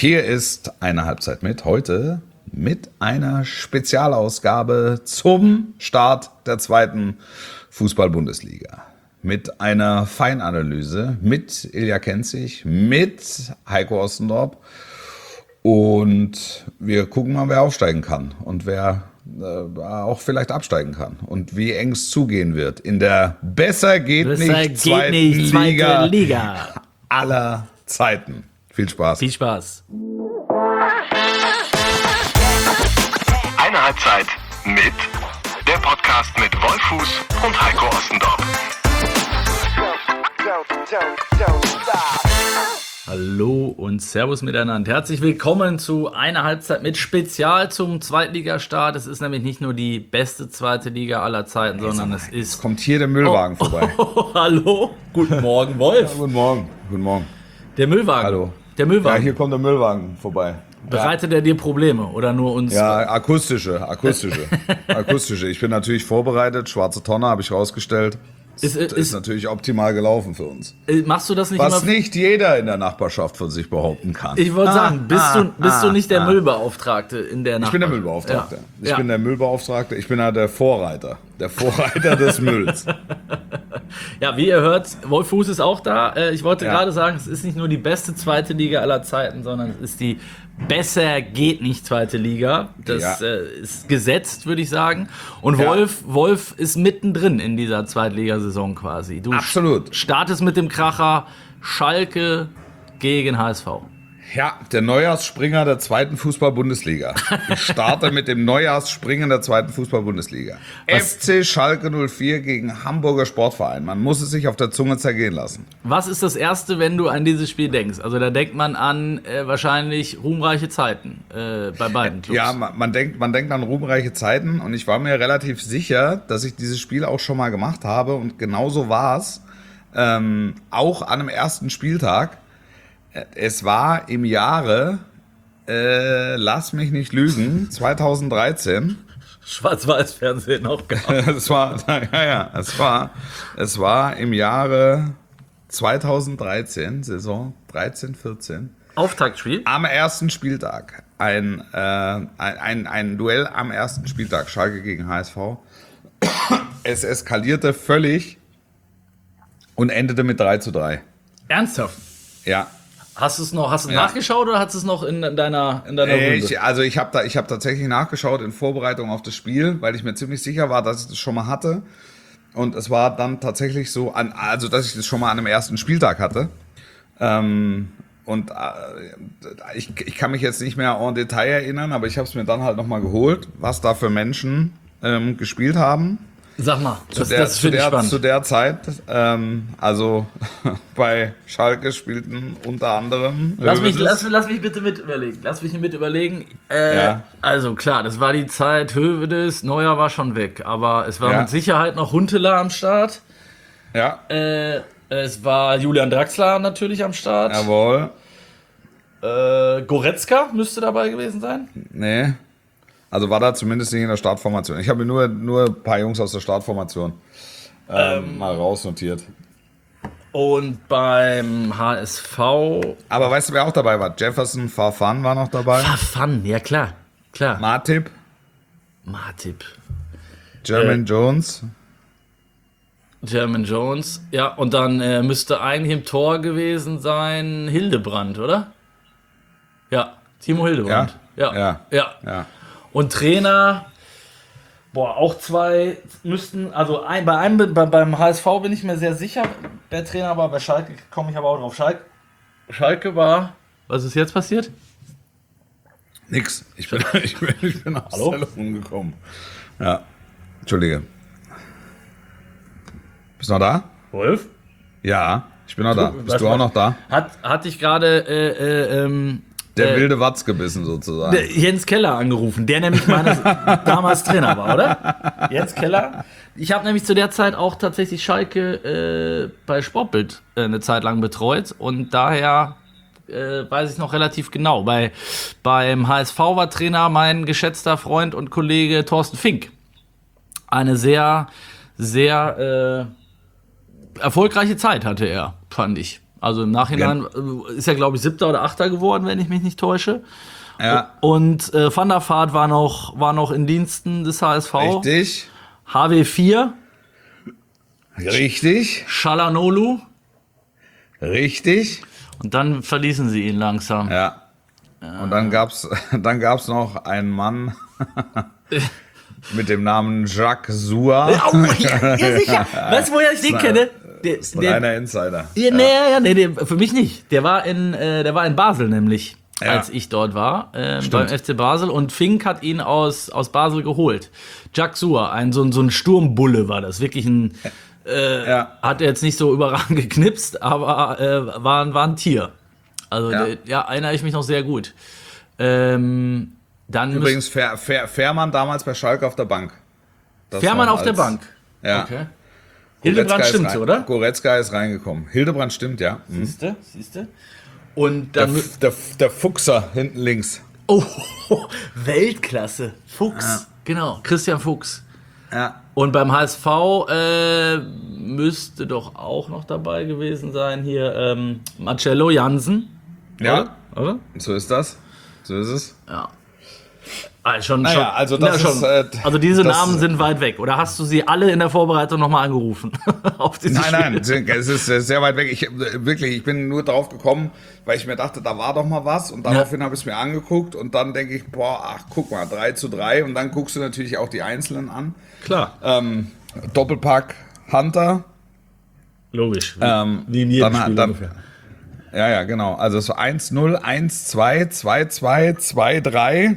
Hier ist eine Halbzeit mit, heute mit einer Spezialausgabe zum Start der zweiten Fußball-Bundesliga. Mit einer Feinanalyse, mit Ilja Kenzig, mit Heiko Ostendorp. Und wir gucken mal, wer aufsteigen kann und wer auch vielleicht absteigen kann. Und wie eng es zugehen wird in der besser geht nicht zweiten Liga aller Zeiten. Viel Spaß. Viel Spaß. Eine Halbzeit mit der Podcast mit Wolfuß und Heiko Ostendorp. Hallo und Servus miteinander. Herzlich willkommen zu einer Halbzeit mit Spezial zum Zweitligastart. Es ist nämlich nicht nur die beste zweite Liga aller Zeiten, sondern es ist... Kommt hier der Müllwagen vorbei. Hallo, guten Morgen, Wolf. Ja, guten Morgen. Guten Morgen. Der Müllwagen. Hallo. Der Müllwagen. Ja, hier kommt der Müllwagen vorbei. Bereitet er dir Probleme oder nur uns? Ja, akustische. Ich bin natürlich vorbereitet. Schwarze Tonne habe ich rausgestellt. Ist natürlich optimal gelaufen für uns. Machst du das nicht Was immer? nicht jeder in der Nachbarschaft von sich behaupten kann. Ich wollte sagen, bist du nicht der Müllbeauftragte in der Nachbarschaft? Ich bin der Müllbeauftragte. Ja. Ich bin der Müllbeauftragte. Ich bin ja der Vorreiter. Der Vorreiter des Mülls. Ja, wie ihr hört, Wolf Fuß ist auch da. Ich wollte gerade sagen, es ist nicht nur die beste zweite Liga aller Zeiten, sondern es ist die besser geht nicht zweite Liga. Das ist gesetzt, würde ich sagen. Und Wolf ist mittendrin in dieser Zweitligasaison quasi. Du Absolut. startest mit dem Kracher Schalke gegen HSV. Ja, der Neujahrsspringer der zweiten Fußball-Bundesliga. Ich starte mit dem Neujahrsspringer der zweiten Fußball-Bundesliga. FC Schalke 04 gegen Hamburger Sportverein. Man muss es sich auf der Zunge zergehen lassen. Was ist das Erste, wenn du an dieses Spiel denkst? Also da denkt man an wahrscheinlich ruhmreiche Zeiten bei beiden Clubs. Ja, man denkt an ruhmreiche Zeiten und ich war mir relativ sicher, dass ich dieses Spiel auch schon mal gemacht habe und genauso war es. Auch an dem ersten Spieltag. Es war im Jahre, lass mich nicht lügen, 2013. Schwarz-Weiß-Fernsehen auch gehabt. Es war im Jahre 2013, Saison 13/14. Auftaktspiel? Am ersten Spieltag. Ein Duell am ersten Spieltag, Schalke gegen HSV. Es eskalierte völlig und endete mit 3:3. Ernsthaft? Ja. Hast du nachgeschaut oder hast du es noch in deiner Runde? Ich habe tatsächlich nachgeschaut in Vorbereitung auf das Spiel, weil ich mir ziemlich sicher war, dass ich das schon mal hatte. Und es war dann tatsächlich so, dass ich das schon mal an dem ersten Spieltag hatte. Ich kann mich jetzt nicht mehr en Detail erinnern, aber ich habe es mir dann halt nochmal geholt, was da für Menschen gespielt haben. Sag mal, das finde ich spannend. Zu der Zeit, bei Schalke spielten unter anderem... Lass mich bitte mit überlegen. Also klar, das war die Zeit, Hövedes, Neuer war schon weg, aber es war mit Sicherheit noch Huntelaar am Start. Ja. Es war Julian Draxler natürlich am Start. Jawohl. Goretzka müsste dabei gewesen sein. Nee. Also war da zumindest nicht in der Startformation. Ich habe mir nur ein paar Jungs aus der Startformation mal rausnotiert. Und beim HSV... Aber weißt du, wer auch dabei war? Jefferson Farfan war noch dabei. Farfan, ja klar. Matip. Jermaine Jones. Ja, und dann müsste eigentlich im Tor gewesen sein Hildebrand, oder? Ja, Timo Hildebrand. Ja. Und Trainer, auch zwei müssten, beim HSV bin ich mir sehr sicher, wer Trainer war, bei Schalke komme ich aber auch drauf. Schalke war, was ist jetzt passiert? Nix, ich bin aus der Telefon gekommen. Ja, Entschuldige. Bist du noch da? Wolf? Ja, ich bin noch da. Bist du auch noch da? Hat dich gerade... Der wilde Watz gebissen sozusagen. Jens Keller angerufen, der nämlich damals Trainer war, oder? Jens Keller. Ich habe nämlich zu der Zeit auch tatsächlich Schalke bei Sportbild eine Zeit lang betreut und daher weiß ich noch relativ genau. Beim HSV war Trainer mein geschätzter Freund und Kollege Thorsten Fink. Eine sehr, sehr erfolgreiche Zeit hatte er, fand ich. Also im Nachhinein ist er, glaube ich, 7. oder 8. geworden, wenn ich mich nicht täusche. Ja. Und Van der Vaart war noch in Diensten des HSV. Richtig. HW4. Richtig. Çalhanoğlu. Richtig. Und dann verließen sie ihn langsam. Ja. Und dann gab's noch einen Mann mit dem Namen Jacques Soua. Ja, sicher. Weißt du, woher ich den kenne? Das ist ein reiner Insider. Nee, für mich nicht. Der war in Basel nämlich, als ich dort war, beim FC Basel. Und Fink hat ihn aus Basel geholt. Jacques Soua, so ein Sturmbulle war das. Wirklich ein... Hat er jetzt nicht so überragend geknipst, aber war ein Tier. Also, erinnere ich mich noch sehr gut. Dann übrigens, Fährmann damals bei Schalke auf der Bank. Fährmann auf der Bank? Ja. Okay. Hildebrand stimmt, oder? Goretzka ist reingekommen. Hildebrand stimmt, ja. Siehste? Und dann der Fuchser hinten links. Oh, Weltklasse. Fuchs. Genau, Christian Fuchs. Ja. Und beim HSV müsste doch auch noch dabei gewesen sein hier Marcello Jansen. Ja, oder? So ist das. So ist es. Ja. Also also diese Namen sind weit weg. Oder hast du sie alle in der Vorbereitung nochmal angerufen? Nein, es ist sehr weit weg. Ich bin nur drauf gekommen, weil ich mir dachte, da war doch mal was. Und daraufhin habe ich es mir angeguckt. Und dann denke ich, guck mal, 3:3. Und dann guckst du natürlich auch die Einzelnen an. Klar. Doppelpack Hunter. Logisch. Wie in jedem Spiel ungefähr. Ja, genau. Also es war 1-0, 1-2, 2-2, 2-3.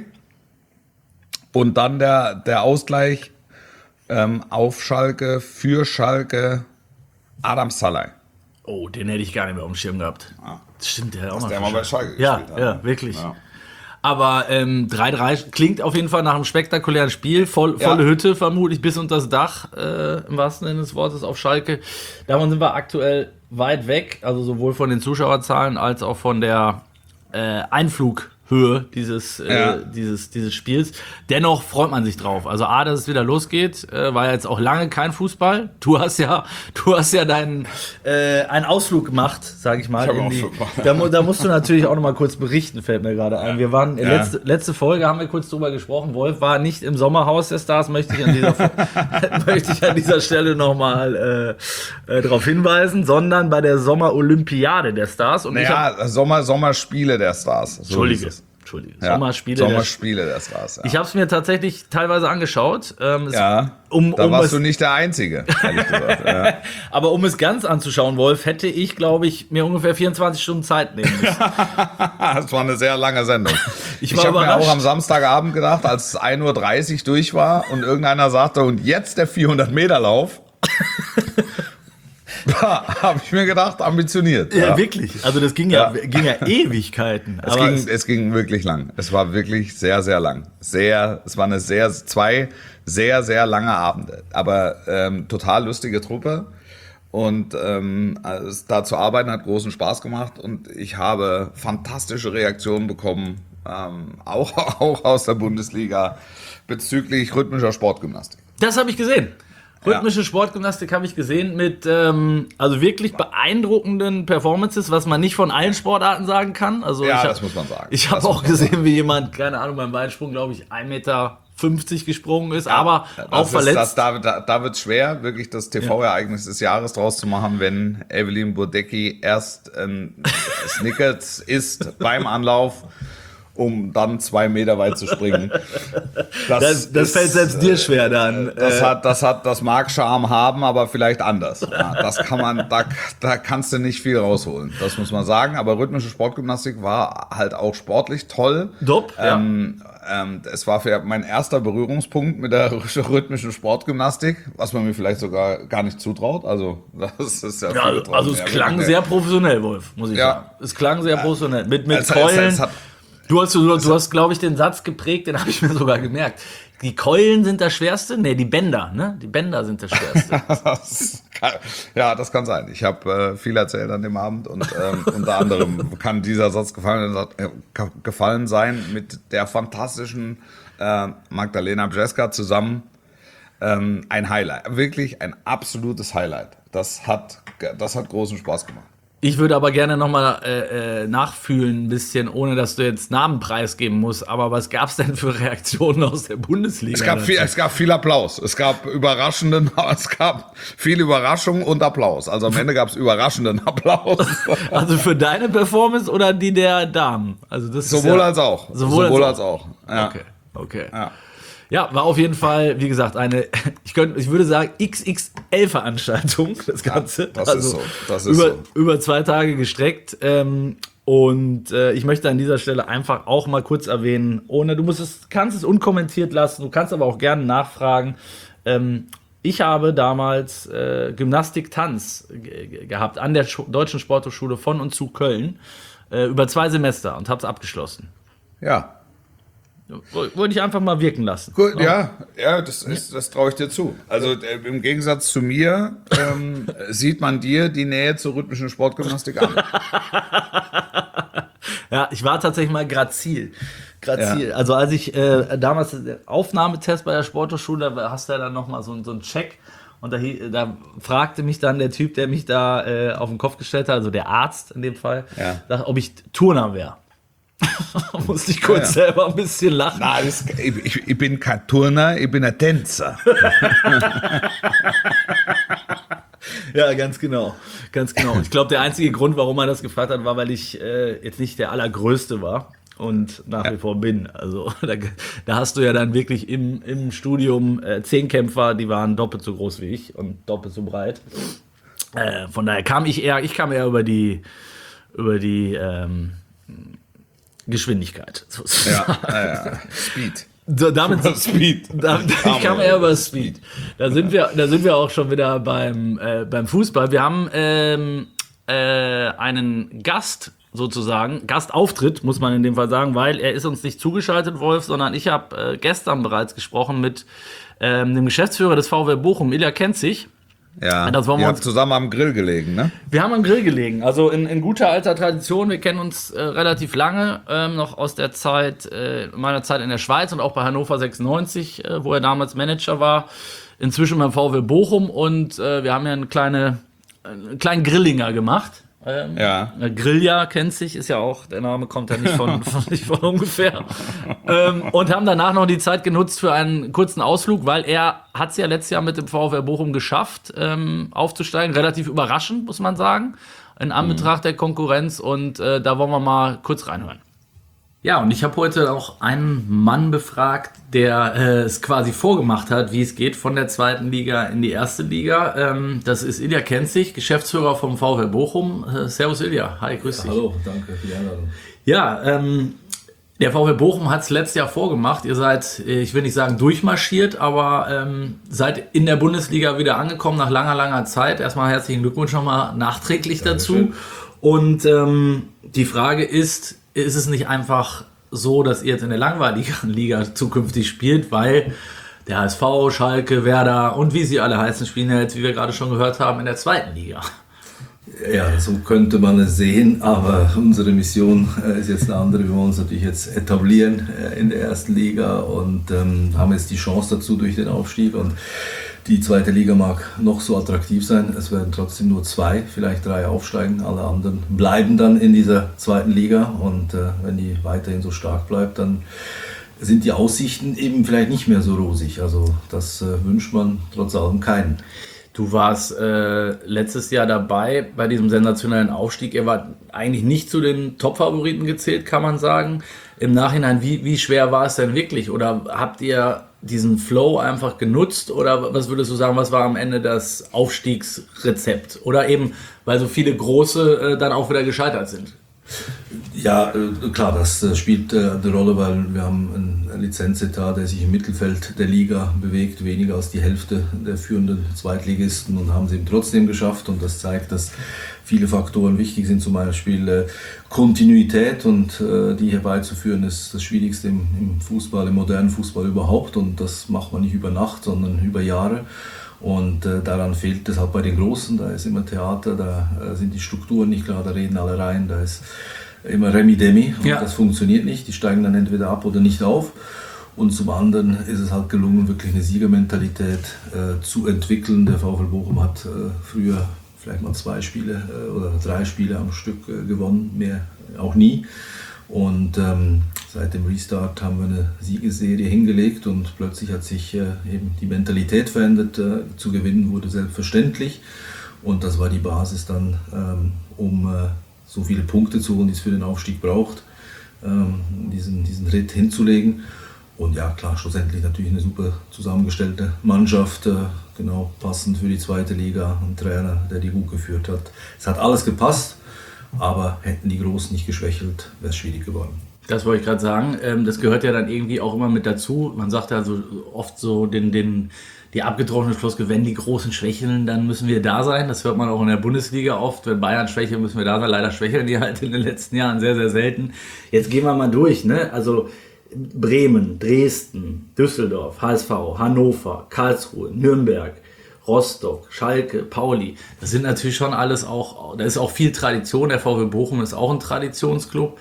Und dann der Ausgleich auf Schalke, für Schalke, Adam Szalai. Oh, den hätte ich gar nicht mehr auf dem Schirm gehabt. Ja. Das stimmt, der hat auch noch. Der mal bei Schalke gespielt hat. Ja, wirklich. Ja. Aber 3:3 klingt auf jeden Fall nach einem spektakulären Spiel. Volle Hütte vermutlich bis unter das Dach, im wahrsten Sinne des Wortes, auf Schalke. Davon sind wir aktuell weit weg, also sowohl von den Zuschauerzahlen als auch von der Einflughöhe dieses Spiels. Dennoch freut man sich drauf. Also dass es wieder losgeht, war ja jetzt auch lange kein Fußball. Du hast ja deinen einen Ausflug gemacht, sage ich mal. Da musst du natürlich auch noch mal kurz berichten, fällt mir gerade ein. Wir waren letzte Folge haben wir kurz drüber gesprochen. Wolf war nicht im Sommerhaus der Stars, möchte ich an dieser Stelle noch mal darauf hinweisen, sondern bei der Sommerolympiade der Stars. Und Sommerspiele der Stars. Entschuldige. Ja, Sommerspiele der Stars. Ja. Ich habe es mir tatsächlich teilweise angeschaut. Da warst du nicht der Einzige, ehrlich gesagt. Ja. Aber um es ganz anzuschauen, Wolf, hätte ich, glaube ich, mir ungefähr 24 Stunden Zeit nehmen müssen. Das war eine sehr lange Sendung. Ich habe mir auch am Samstagabend gedacht, als es 1:30 Uhr durch war und irgendeiner sagte, und jetzt der 400-Meter-Lauf. Habe ich mir gedacht, ambitioniert. Ja, wirklich. Also das ging ja Ewigkeiten. Es ging wirklich lang. Es war wirklich sehr, sehr lang. Es waren zwei sehr, sehr lange Abende. Aber total lustige Truppe. Und da zu arbeiten hat großen Spaß gemacht. Und ich habe fantastische Reaktionen bekommen, auch aus der Bundesliga, bezüglich rhythmischer Sportgymnastik. Das habe ich gesehen. Rhythmische Sportgymnastik habe ich gesehen mit also wirklich beeindruckenden Performances, was man nicht von allen Sportarten sagen kann. Also das muss man sagen. Ich habe auch gesehen, wie jemand, keine Ahnung, beim Weitsprung, glaube ich, 1,50 Meter gesprungen ist, aber auch verletzt. Da wird es schwer, wirklich das TV-Ereignis des Jahres draus zu machen, wenn Evelyn Bodecki erst Snickers isst beim Anlauf, um dann 2 Meter weit zu springen. Das fällt selbst dir schwer dann. Das mag Charme haben, aber vielleicht anders. Ja, das kann man, da kannst du nicht viel rausholen. Das muss man sagen. Aber rhythmische Sportgymnastik war halt auch sportlich toll. Es war mein erster Berührungspunkt mit der rhythmischen Sportgymnastik, was man mir vielleicht sogar gar nicht zutraut. Also das ist also es klang sehr professionell, Wolf, muss ich sagen. Es klang sehr professionell. Mit Keulen. Du hast, glaube ich, den Satz geprägt, den habe ich mir sogar gemerkt. Die Keulen sind das Schwerste? Nee, die Bänder, ne? Die Bänder sind das Schwerste. Das kann sein. Ich habe viel erzählt an dem Abend und unter anderem kann dieser Satz gefallen sein mit der fantastischen Magdalena Bjeska zusammen. Ein Highlight, wirklich ein absolutes Highlight. Das hat großen Spaß gemacht. Ich würde aber gerne nochmal nachfühlen ein bisschen, ohne dass du jetzt Namen preisgeben musst. Aber was gab es denn für Reaktionen aus der Bundesliga? Es gab viel Applaus. Es gab viel Überraschung und Applaus. Also am Ende gab es überraschenden Applaus. Also für deine Performance oder die der Damen? Also das sowohl als auch. Sowohl als auch. Ja. Okay. Ja, war auf jeden Fall, wie gesagt, ich würde sagen, XXL-Veranstaltung, das Ganze. Ja, das ist so. Über 2 Tage gestreckt. Und ich möchte an dieser Stelle einfach auch mal kurz erwähnen, kannst es unkommentiert lassen, du kannst aber auch gerne nachfragen. Ich habe damals Gymnastik-Tanz gehabt an der Deutschen Sporthochschule von und zu Köln über 2 Semester und habe es abgeschlossen. Ja. Wollte ich einfach mal wirken lassen. Gut, das traue ich dir zu. Also im Gegensatz zu mir sieht man dir die Nähe zur rhythmischen Sportgymnastik an. Ja, ich war tatsächlich mal Grazil. Ja. Also als ich damals den Aufnahmetest bei der Sporthochschule, da hast du ja dann nochmal so einen Check. Und da fragte mich dann der Typ, der mich da auf den Kopf gestellt hat, also der Arzt in dem Fall, ob ich Turner wäre. Da musste ich kurz selber ein bisschen lachen. Nein, ich bin kein Turner, ich bin ein Tänzer. Ja, ganz genau. Ich glaube, der einzige Grund, warum er das gefragt hat, war, weil ich jetzt nicht der Allergrößte war und nach wie vor bin. Also da hast du ja dann wirklich im Studium 10 Kämpfer, die waren doppelt so groß wie ich und doppelt so breit. Von daher kam ich eher über die Geschwindigkeit. Ja. Speed. Speed. Ich kam eher über Speed. Da sind wir auch schon wieder beim Fußball. Wir haben einen Gast sozusagen, Gastauftritt, muss man in dem Fall sagen, weil er ist uns nicht zugeschaltet, Wolf, sondern ich habe gestern bereits gesprochen mit dem Geschäftsführer des VfL Bochum, Ilja Kenzig. Ja, wir haben zusammen am Grill gelegen, ne? Wir haben am Grill gelegen, also in guter alter Tradition. Wir kennen uns relativ lange, noch aus der Zeit, meiner Zeit in der Schweiz und auch bei Hannover 96, wo er damals Manager war. Inzwischen beim VfL Bochum und wir haben ja einen kleinen Grillinger gemacht. Grillja kennt sich, ist ja auch, der Name kommt ja nicht von ungefähr. Und haben danach noch die Zeit genutzt für einen kurzen Ausflug, weil er hat es ja letztes Jahr mit dem VfL Bochum geschafft, aufzusteigen. Relativ überraschend, muss man sagen, in Anbetracht der Konkurrenz. Und da wollen wir mal kurz reinhören. Ja, und ich habe heute auch einen Mann befragt, der es quasi vorgemacht hat, wie es geht von der 2. Liga in die 1. Liga. Das ist Ilja Kenzig, Geschäftsführer vom VfL Bochum. Servus Ilja, hi, grüß dich. Hallo, danke für die Einladung. Ja, der VfL Bochum hat es letztes Jahr vorgemacht. Ihr seid, ich will nicht sagen durchmarschiert, aber seid in der Bundesliga wieder angekommen nach langer Zeit. Erstmal herzlichen Glückwunsch nochmal nachträglich dazu. Und die Frage ist es nicht einfach so, dass ihr jetzt in der langweiligen Liga zukünftig spielt, weil der HSV, Schalke, Werder und wie sie alle heißen, spielen ja jetzt, wie wir gerade schon gehört haben, in der 2. Liga. Ja, so könnte man es sehen, aber unsere Mission ist jetzt eine andere. Wir wollen uns natürlich jetzt etablieren in der 1. Liga und haben jetzt die Chance dazu durch den Aufstieg. Und die 2. Liga mag noch so attraktiv sein. Es werden trotzdem nur 2, vielleicht 3 aufsteigen. Alle anderen bleiben dann in dieser 2. Liga. Und wenn die weiterhin so stark bleibt, dann sind die Aussichten eben vielleicht nicht mehr so rosig. Also das wünscht man trotz allem keinen. Du warst letztes Jahr dabei bei diesem sensationellen Aufstieg. Er war eigentlich nicht zu den Top-Favoriten gezählt, kann man sagen. Im Nachhinein, wie schwer war es denn wirklich? Oder habt ihr diesen Flow einfach genutzt? Oder was würdest du sagen, was war am Ende das Aufstiegsrezept? Oder eben, weil so viele Große dann auch wieder gescheitert sind? Ja, klar, das spielt eine Rolle, weil wir haben einen Lizenzetat, der sich im Mittelfeld der Liga bewegt, weniger als die Hälfte der führenden Zweitligisten und haben es eben trotzdem geschafft und das zeigt, dass viele Faktoren wichtig sind, zum Beispiel Kontinuität und die herbeizuführen ist das Schwierigste im Fußball, im modernen Fußball überhaupt und das macht man nicht über Nacht, sondern über Jahre. Und daran fehlt es halt bei den Großen, da ist immer Theater, da sind die Strukturen nicht klar, da reden alle rein, da ist immer Remi-Demi und das funktioniert nicht, die steigen dann entweder ab oder nicht auf. Und zum anderen ist es halt gelungen, wirklich eine Siegermentalität zu entwickeln. Der VfL Bochum hat früher vielleicht mal 2 Spiele oder 3 Spiele am Stück gewonnen, mehr auch nie. Und seit dem Restart haben wir eine Siegesserie hingelegt und plötzlich hat sich eben die Mentalität verändert. Zu gewinnen wurde selbstverständlich und das war die Basis dann, um so viele Punkte zu holen, die es für den Aufstieg braucht, diesen Ritt hinzulegen. Und ja, klar, schlussendlich natürlich eine super zusammengestellte Mannschaft, genau passend für die 2. Liga, ein Trainer, der die gut geführt hat. Es hat alles gepasst, aber hätten die Großen nicht geschwächelt, wäre es schwierig geworden. Das wollte ich gerade sagen. Das gehört ja dann irgendwie auch immer mit dazu. Man sagt ja so oft so die abgetrocknete Floskel, wenn die Großen schwächeln, dann müssen wir da sein. Das hört man auch in der Bundesliga oft. Wenn Bayern schwächelt, müssen wir da sein. Leider schwächeln die halt in den letzten Jahren sehr, sehr selten. Jetzt gehen wir mal durch, ne? Also Bremen, Dresden, Düsseldorf, HSV, Hannover, Karlsruhe, Nürnberg, Rostock, Schalke, Pauli. Das sind natürlich schon alles auch, da ist auch viel Tradition. Der VfB Bochum ist auch ein Traditionsclub.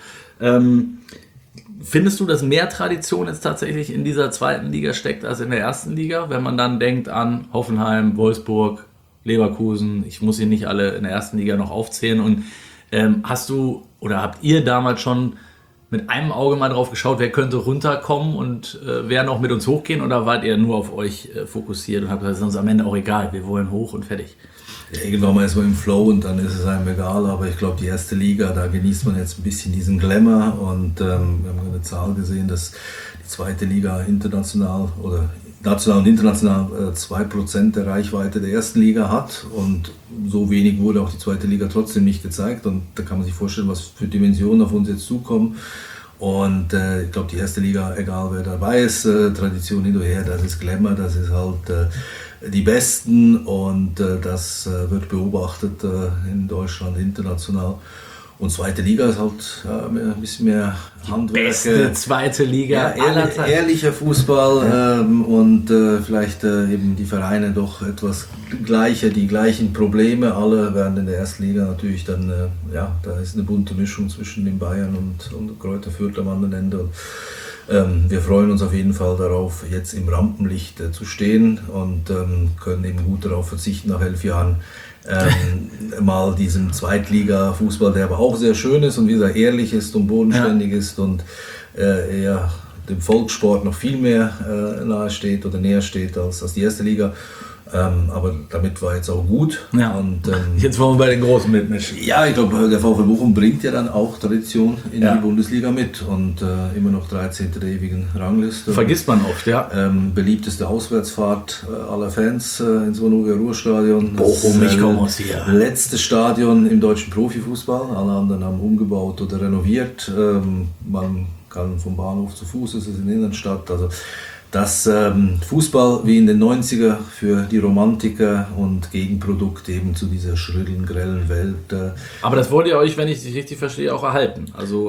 Findest du, dass mehr Tradition jetzt tatsächlich in dieser 2. Liga steckt als in der 1. Liga? Wenn man dann denkt an Hoffenheim, Wolfsburg, Leverkusen, ich muss sie nicht alle in der 1. Liga noch aufzählen. Und hast du oder habt ihr damals schon mit einem Auge mal drauf geschaut, wer könnte runterkommen und wer noch mit uns hochgehen? Oder wart ihr nur auf euch fokussiert und habt gesagt, es ist uns am Ende auch egal, wir wollen hoch und fertig? Ja, irgendwann mal ist man im Flow und dann ist es einem egal, aber ich glaube, die 1. Liga, da genießt man jetzt ein bisschen diesen Glamour und wir haben eine Zahl gesehen, dass die 2. Liga international oder national und international 2% der Reichweite der 1. Liga hat und so wenig wurde auch die 2. Liga trotzdem nicht gezeigt und da kann man sich vorstellen, was für Dimensionen auf uns jetzt zukommen. Und ich glaube, die 1. Liga, egal wer dabei ist, Tradition hin oder her, das ist Glamour, das ist halt die Besten und das wird beobachtet in Deutschland, international. Und 2. Liga ist halt ein bisschen mehr Handwerk. Beste 2. Liga aller Zeiten. Ehrlicher Fußball und vielleicht eben die Vereine doch etwas gleicher, die gleichen Probleme. Alle werden in der 1. Liga natürlich dann, da ist eine bunte Mischung zwischen den Bayern und Greuther Fürth am anderen Ende. Und, wir freuen uns auf jeden Fall darauf, jetzt im Rampenlicht zu stehen und können eben gut darauf verzichten nach 11 Jahren. Mal diesem Zweitliga-Fußball, der aber auch sehr schön ist und wie gesagt ehrlich ist und bodenständig ist und eher dem Volkssport noch viel mehr nahe steht oder näher steht als die 1. Liga. Aber damit war jetzt auch gut. Ja. Und, jetzt wollen wir bei den Großen mitmischen. Ja, ich glaube, der VfB Bochum bringt ja dann auch Tradition in die Bundesliga mit und immer noch 13. der ewigen Rangliste. Vergisst man oft, ja. Beliebteste Auswärtsfahrt aller Fans ins Vonovia-Ruhrstadion. Bochum, ich komme aus hier. Letztes Stadion im deutschen Profifußball. Alle anderen haben umgebaut oder renoviert. Man kann vom Bahnhof zu Fuß, es ist in der Innenstadt. Also das Fußball wie in den 90er für die Romantiker und Gegenprodukt eben zu dieser schrillen, grellen Welt. Aber das wollt ihr euch, wenn ich es richtig verstehe, auch erhalten. Also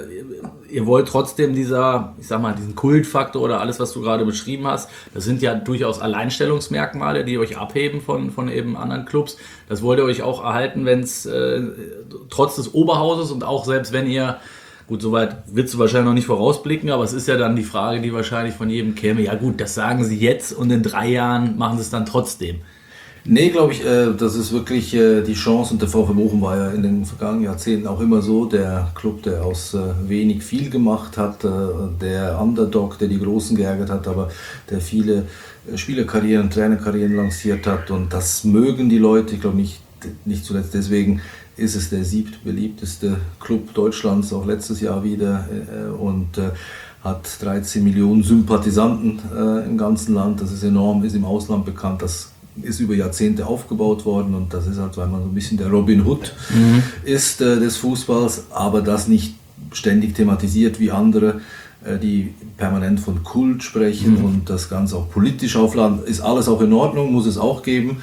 ihr wollt trotzdem diesen Kultfaktor oder alles, was du gerade beschrieben hast, das sind ja durchaus Alleinstellungsmerkmale, die euch abheben von eben anderen Clubs. Das wollt ihr euch auch erhalten, wenn es trotz des Oberhauses und auch selbst wenn ihr, gut, soweit willst du wahrscheinlich noch nicht vorausblicken, aber es ist ja dann die Frage, die wahrscheinlich von jedem käme, ja gut, das sagen sie jetzt und in 3 Jahren machen sie es dann trotzdem. Nee, glaube ich, das ist wirklich die Chance und der VfB Bochum war ja in den vergangenen Jahrzehnten auch immer so, der Club, der aus wenig viel gemacht hat, der Underdog, der die Großen geärgert hat, aber der viele Spielerkarrieren, Trainerkarrieren lanciert hat und das mögen die Leute, ich glaube nicht zuletzt deswegen ist es der 7. beliebteste Club Deutschlands, auch letztes Jahr wieder und hat 13 Millionen Sympathisanten im ganzen Land, das ist enorm, ist im Ausland bekannt, das ist über Jahrzehnte aufgebaut worden und das ist halt, weil man so ein bisschen der Robin Hood ist des Fußballs, aber das nicht ständig thematisiert wie andere, die permanent von Kult sprechen und das Ganze auch politisch aufladen. Ist alles auch in Ordnung, muss es auch geben.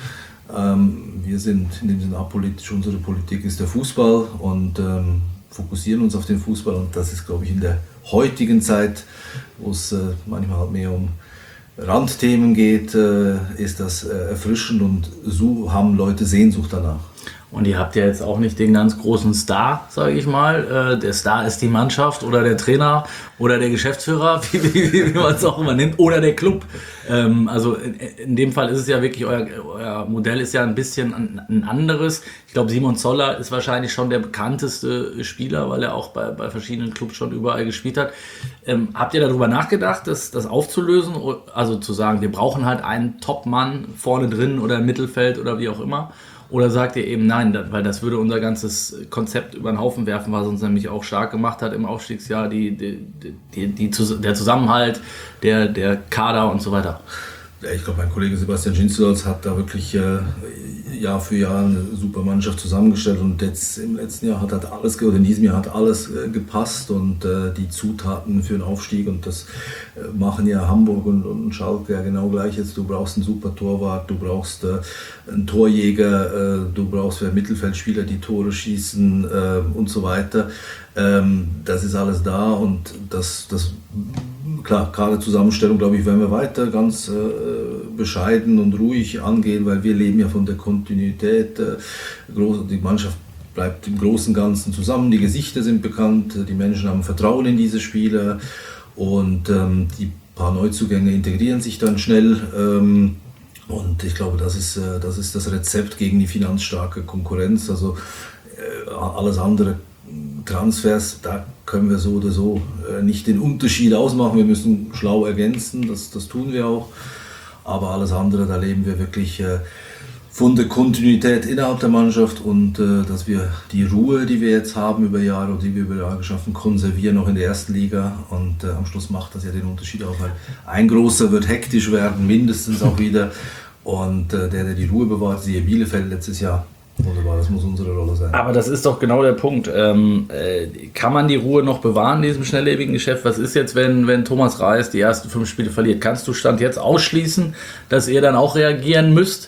Wir sind in dem Sinne apolitisch, unsere Politik ist der Fußball und fokussieren uns auf den Fußball und das ist, glaube ich, in der heutigen Zeit, wo es manchmal halt mehr um Randthemen geht, ist das erfrischend und so haben Leute Sehnsucht danach. Und ihr habt ja jetzt auch nicht den ganz großen Star, sage ich mal. Der Star ist die Mannschaft oder der Trainer oder der Geschäftsführer, wie man es auch immer nennt, oder der Club. Also in dem Fall ist es ja wirklich, euer Modell ist ja ein bisschen ein anderes. Ich glaube, Simon Zoller ist wahrscheinlich schon der bekannteste Spieler, weil er auch bei verschiedenen Clubs schon überall gespielt hat. Habt ihr darüber nachgedacht, das aufzulösen? Also zu sagen, wir brauchen halt einen Top-Mann vorne drin oder im Mittelfeld oder wie auch immer? Oder sagt ihr eben nein, weil das würde unser ganzes Konzept über den Haufen werfen, was uns nämlich auch stark gemacht hat im Aufstiegsjahr, der Zusammenhalt, der Kader und so weiter. Ja, ich glaube, mein Kollege Sebastian Schinzelholz hat da wirklich Jahr für Jahr eine super Mannschaft zusammengestellt und jetzt im letzten Jahr hat alles, oder in diesem Jahr hat alles gepasst und die Zutaten für den Aufstieg und das machen ja Hamburg und Schalke ja genau gleich jetzt. Du brauchst einen super Torwart, du brauchst einen Torjäger, du brauchst Mittelfeldspieler, die Tore schießen und so weiter. Das ist alles da und das klar, Kaderzusammenstellung, glaube ich, werden wir weiter ganz bescheiden und ruhig angehen, weil wir leben ja von der Kontinuität. Die Mannschaft bleibt im Großen und Ganzen zusammen, die Gesichter sind bekannt, die Menschen haben Vertrauen in diese Spieler und die paar Neuzugänge integrieren sich dann schnell. Und ich glaube, das ist das Rezept gegen die finanzstarke Konkurrenz. Also alles andere, Transfers, da können wir so oder so nicht den Unterschied ausmachen. Wir müssen schlau ergänzen, das tun wir auch. Aber alles andere, da leben wir wirklich von der Kontinuität innerhalb der Mannschaft und dass wir die Ruhe, die wir jetzt haben über Jahre und die wir über Jahre geschaffen, konservieren noch in der ersten Liga. Und am Schluss macht das ja den Unterschied auch, weil ein Großer wird hektisch werden, mindestens auch wieder. Und der die Ruhe bewahrt, siehe Bielefeld letztes Jahr. Wunderbar, das muss unsere Rolle sein. Aber das ist doch genau der Punkt. Kann man die Ruhe noch bewahren in diesem schnelllebigen Geschäft? Was ist jetzt, wenn Thomas Reis die ersten 5 Spiele verliert? Kannst du Stand jetzt ausschließen, dass ihr dann auch reagieren müsst?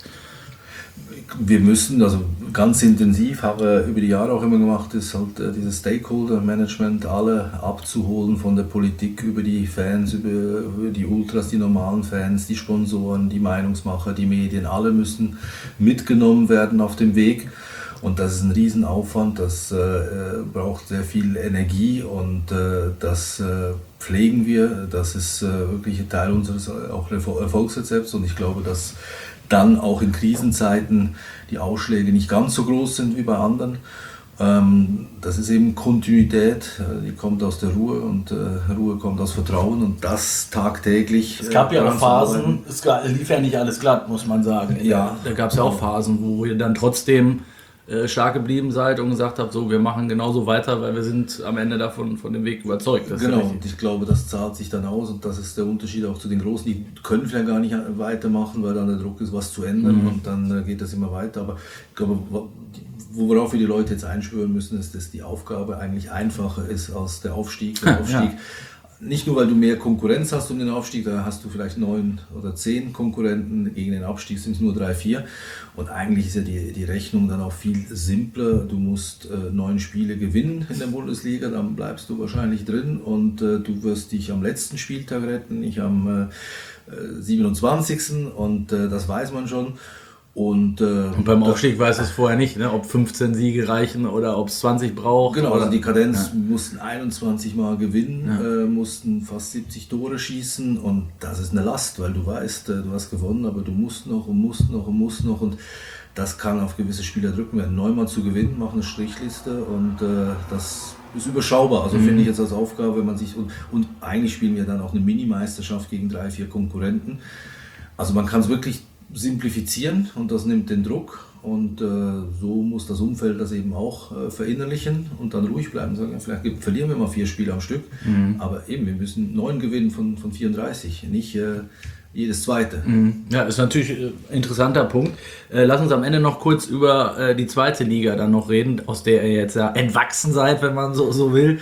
Wir müssen, also ganz intensiv, haben wir über die Jahre auch immer gemacht, ist halt dieses Stakeholder-Management, alle abzuholen von der Politik über die Fans, über die Ultras, die normalen Fans, die Sponsoren, die Meinungsmacher, die Medien, alle müssen mitgenommen werden auf dem Weg. Und das ist ein Riesenaufwand, das braucht sehr viel Energie und das pflegen wir. Das ist wirklich ein Teil unseres auch Erfolgsrezepts und ich glaube, dass dann auch in Krisenzeiten die Ausschläge nicht ganz so groß sind wie bei anderen. Das ist eben Kontinuität, die kommt aus der Ruhe und Ruhe kommt aus Vertrauen und das tagtäglich. Es gab ja auch Phasen, es lief ja nicht alles glatt, muss man sagen. Ja, da gab es ja auch Phasen, wo ihr dann trotzdem stark geblieben seid und gesagt habt, so, wir machen genauso weiter, weil wir sind am Ende davon von dem Weg überzeugt. Genau, und ich glaube, das zahlt sich dann aus und das ist der Unterschied auch zu den Großen. Die können vielleicht gar nicht weitermachen, weil dann der Druck ist, was zu ändern und dann geht das immer weiter. Aber ich glaube, worauf wir die Leute jetzt einschwören müssen, ist, dass die Aufgabe eigentlich einfacher ist als der Aufstieg. Der Aufstieg nicht nur, weil du mehr Konkurrenz hast um den Aufstieg, da hast du vielleicht 9 oder 10 Konkurrenten, gegen den Abstieg sind es nur 3, 4. Und eigentlich ist ja die Rechnung dann auch viel simpler. Du musst 9 Spiele gewinnen in der Bundesliga, dann bleibst du wahrscheinlich drin und du wirst dich am letzten Spieltag retten, nicht am 27. Und das weiß man schon. Und beim Aufstieg weiß es vorher nicht, ne? Ob 15 Siege reichen oder ob es 20 braucht. Genau, also die Kadenz mussten 21 Mal gewinnen, mussten fast 70 Tore schießen und das ist eine Last, weil du weißt, du hast gewonnen, aber du musst noch und musst noch und musst noch und das kann auf gewisse Spieler drücken werden. 9-mal zu gewinnen, mach eine Strichliste und das ist überschaubar, also finde ich jetzt als Aufgabe, wenn man sich und eigentlich spielen wir dann auch eine Mini-Meisterschaft gegen 3, 4 Konkurrenten. Also man kann es wirklich simplifizieren und das nimmt den Druck und so muss das Umfeld das eben auch verinnerlichen und dann ruhig bleiben, sagen, vielleicht verlieren wir mal 4 Spiele am Stück, aber eben wir müssen 9 gewinnen von 34, nicht jedes zweite. Ja, ist natürlich ein interessanter Punkt. Lass uns am Ende noch kurz über die zweite Liga dann noch reden, aus der ihr jetzt ja entwachsen seid, wenn man so will.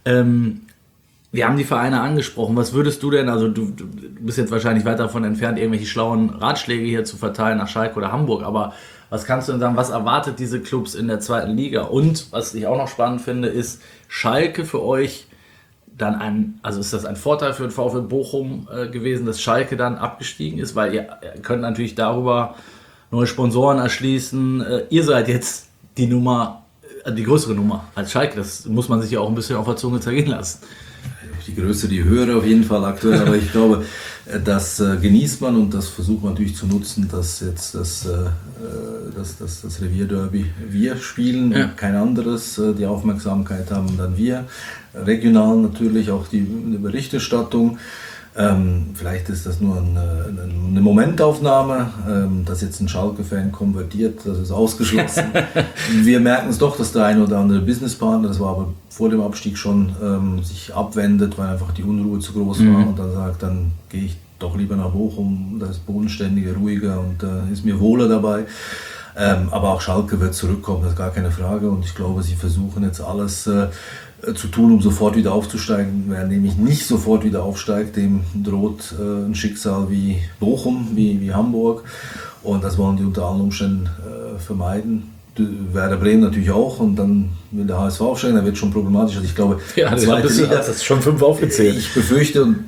Wir haben die Vereine angesprochen. Was würdest du denn, also du bist jetzt wahrscheinlich weit davon entfernt, irgendwelche schlauen Ratschläge hier zu verteilen nach Schalke oder Hamburg, aber was kannst du denn sagen, was erwartet diese Clubs in der zweiten Liga? Und was ich auch noch spannend finde, ist Schalke für euch dann also ist das ein Vorteil für den VfL Bochum gewesen, dass Schalke dann abgestiegen ist, weil ihr könnt natürlich darüber neue Sponsoren erschließen. Ihr seid jetzt die größere Nummer als Schalke. Das muss man sich ja auch ein bisschen auf der Zunge zergehen lassen. Die Größe, die höhere auf jeden Fall aktuell, aber ich glaube, das genießt man und das versucht man natürlich zu nutzen, dass jetzt das Revierderby wir spielen, kein anderes, die Aufmerksamkeit haben dann wir, regional natürlich auch die Berichterstattung. Vielleicht ist das nur eine Momentaufnahme, dass jetzt ein Schalke-Fan konvertiert, das ist ausgeschlossen. Wir merken es doch, dass der eine oder andere Businesspartner, das war aber vor dem Abstieg schon, sich abwendet, weil einfach die Unruhe zu groß war und dann sagt, dann gehe ich doch lieber nach Bochum, da ist bodenständiger, ruhiger und ist mir wohler dabei. Aber auch Schalke wird zurückkommen, das ist gar keine Frage und ich glaube, sie versuchen jetzt alles zu tun, um sofort wieder aufzusteigen. Wer nämlich nicht sofort wieder aufsteigt, dem droht ein Schicksal wie Bochum, wie Hamburg und das wollen die unter allen Umständen vermeiden. Werder Bremen natürlich auch und dann will der HSV aufsteigen, da wird schon problematisch. Also ich glaube, das ist schon 5 aufgezählt. Ich befürchte und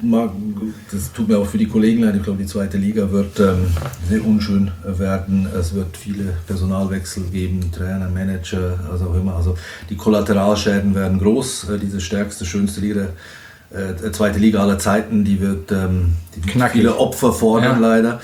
das tut mir auch für die Kollegen leid, ich glaube, die zweite Liga wird sehr unschön werden. Es wird viele Personalwechsel geben, Trainer, Manager, was auch immer. Also die Kollateralschäden werden groß. Diese stärkste, schönste Liga, zweite Liga aller Zeiten, die wird viele Opfer fordern leider.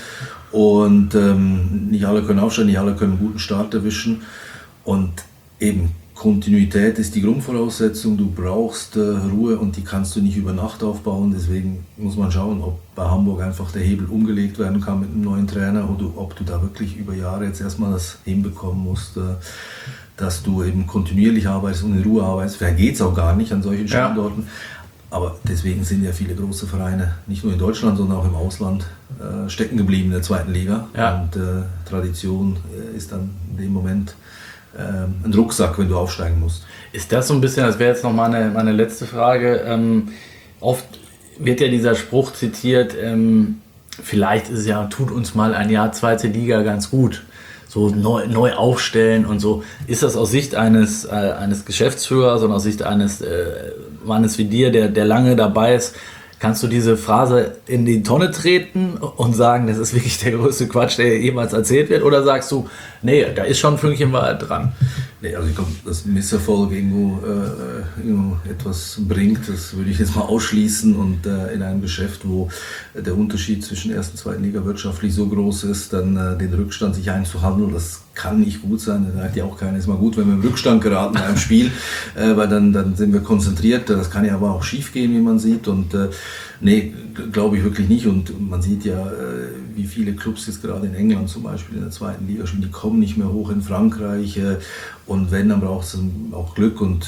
Und nicht alle können aufsteigen, nicht alle können einen guten Start erwischen. Und eben Kontinuität ist die Grundvoraussetzung. Du brauchst Ruhe und die kannst du nicht über Nacht aufbauen. Deswegen muss man schauen, ob bei Hamburg einfach der Hebel umgelegt werden kann mit einem neuen Trainer oder ob du da wirklich über Jahre jetzt erstmal das hinbekommen musst, dass du eben kontinuierlich arbeitest und in Ruhe arbeitest. Vielleicht geht es auch gar nicht an solchen Standorten. Aber deswegen sind ja viele große Vereine, nicht nur in Deutschland, sondern auch im Ausland, stecken geblieben in der zweiten Liga. Ja. Und Tradition ist dann in dem Moment ein Rucksack, wenn du aufsteigen musst. Ist das so ein bisschen, das wäre jetzt noch meine letzte Frage, oft wird ja dieser Spruch zitiert, vielleicht ist es ja, tut uns mal ein Jahr zweite Liga ganz gut. So neu aufstellen und so. Ist das aus Sicht eines Geschäftsführers und aus Sicht eines Mannes wie dir, der lange dabei ist, kannst du diese Phrase in die Tonne treten und sagen, das ist wirklich der größte Quatsch, der jemals erzählt wird? Oder sagst du, nee, da ist schon ein Fünkchen Wahrheit dran? Nee, also ich glaube, dass Misserfolg irgendwo etwas bringt, das würde ich jetzt mal ausschließen. Und in einem Geschäft, wo der Unterschied zwischen ersten und zweiten Liga wirtschaftlich so groß ist, dann den Rückstand sich einzuhandeln, das kann nicht gut sein. Da sagt ja auch keiner, ist mal gut, wenn wir im Rückstand geraten in einem Spiel, weil dann sind wir konzentriert. Das kann ja aber auch schief gehen, wie man sieht. Und nee, glaube ich wirklich nicht. Und man sieht ja, wie viele Clubs jetzt gerade in England zum Beispiel in der zweiten Liga spielen, die kommen nicht mehr hoch in Frankreich. Und wenn, dann braucht es auch Glück. Und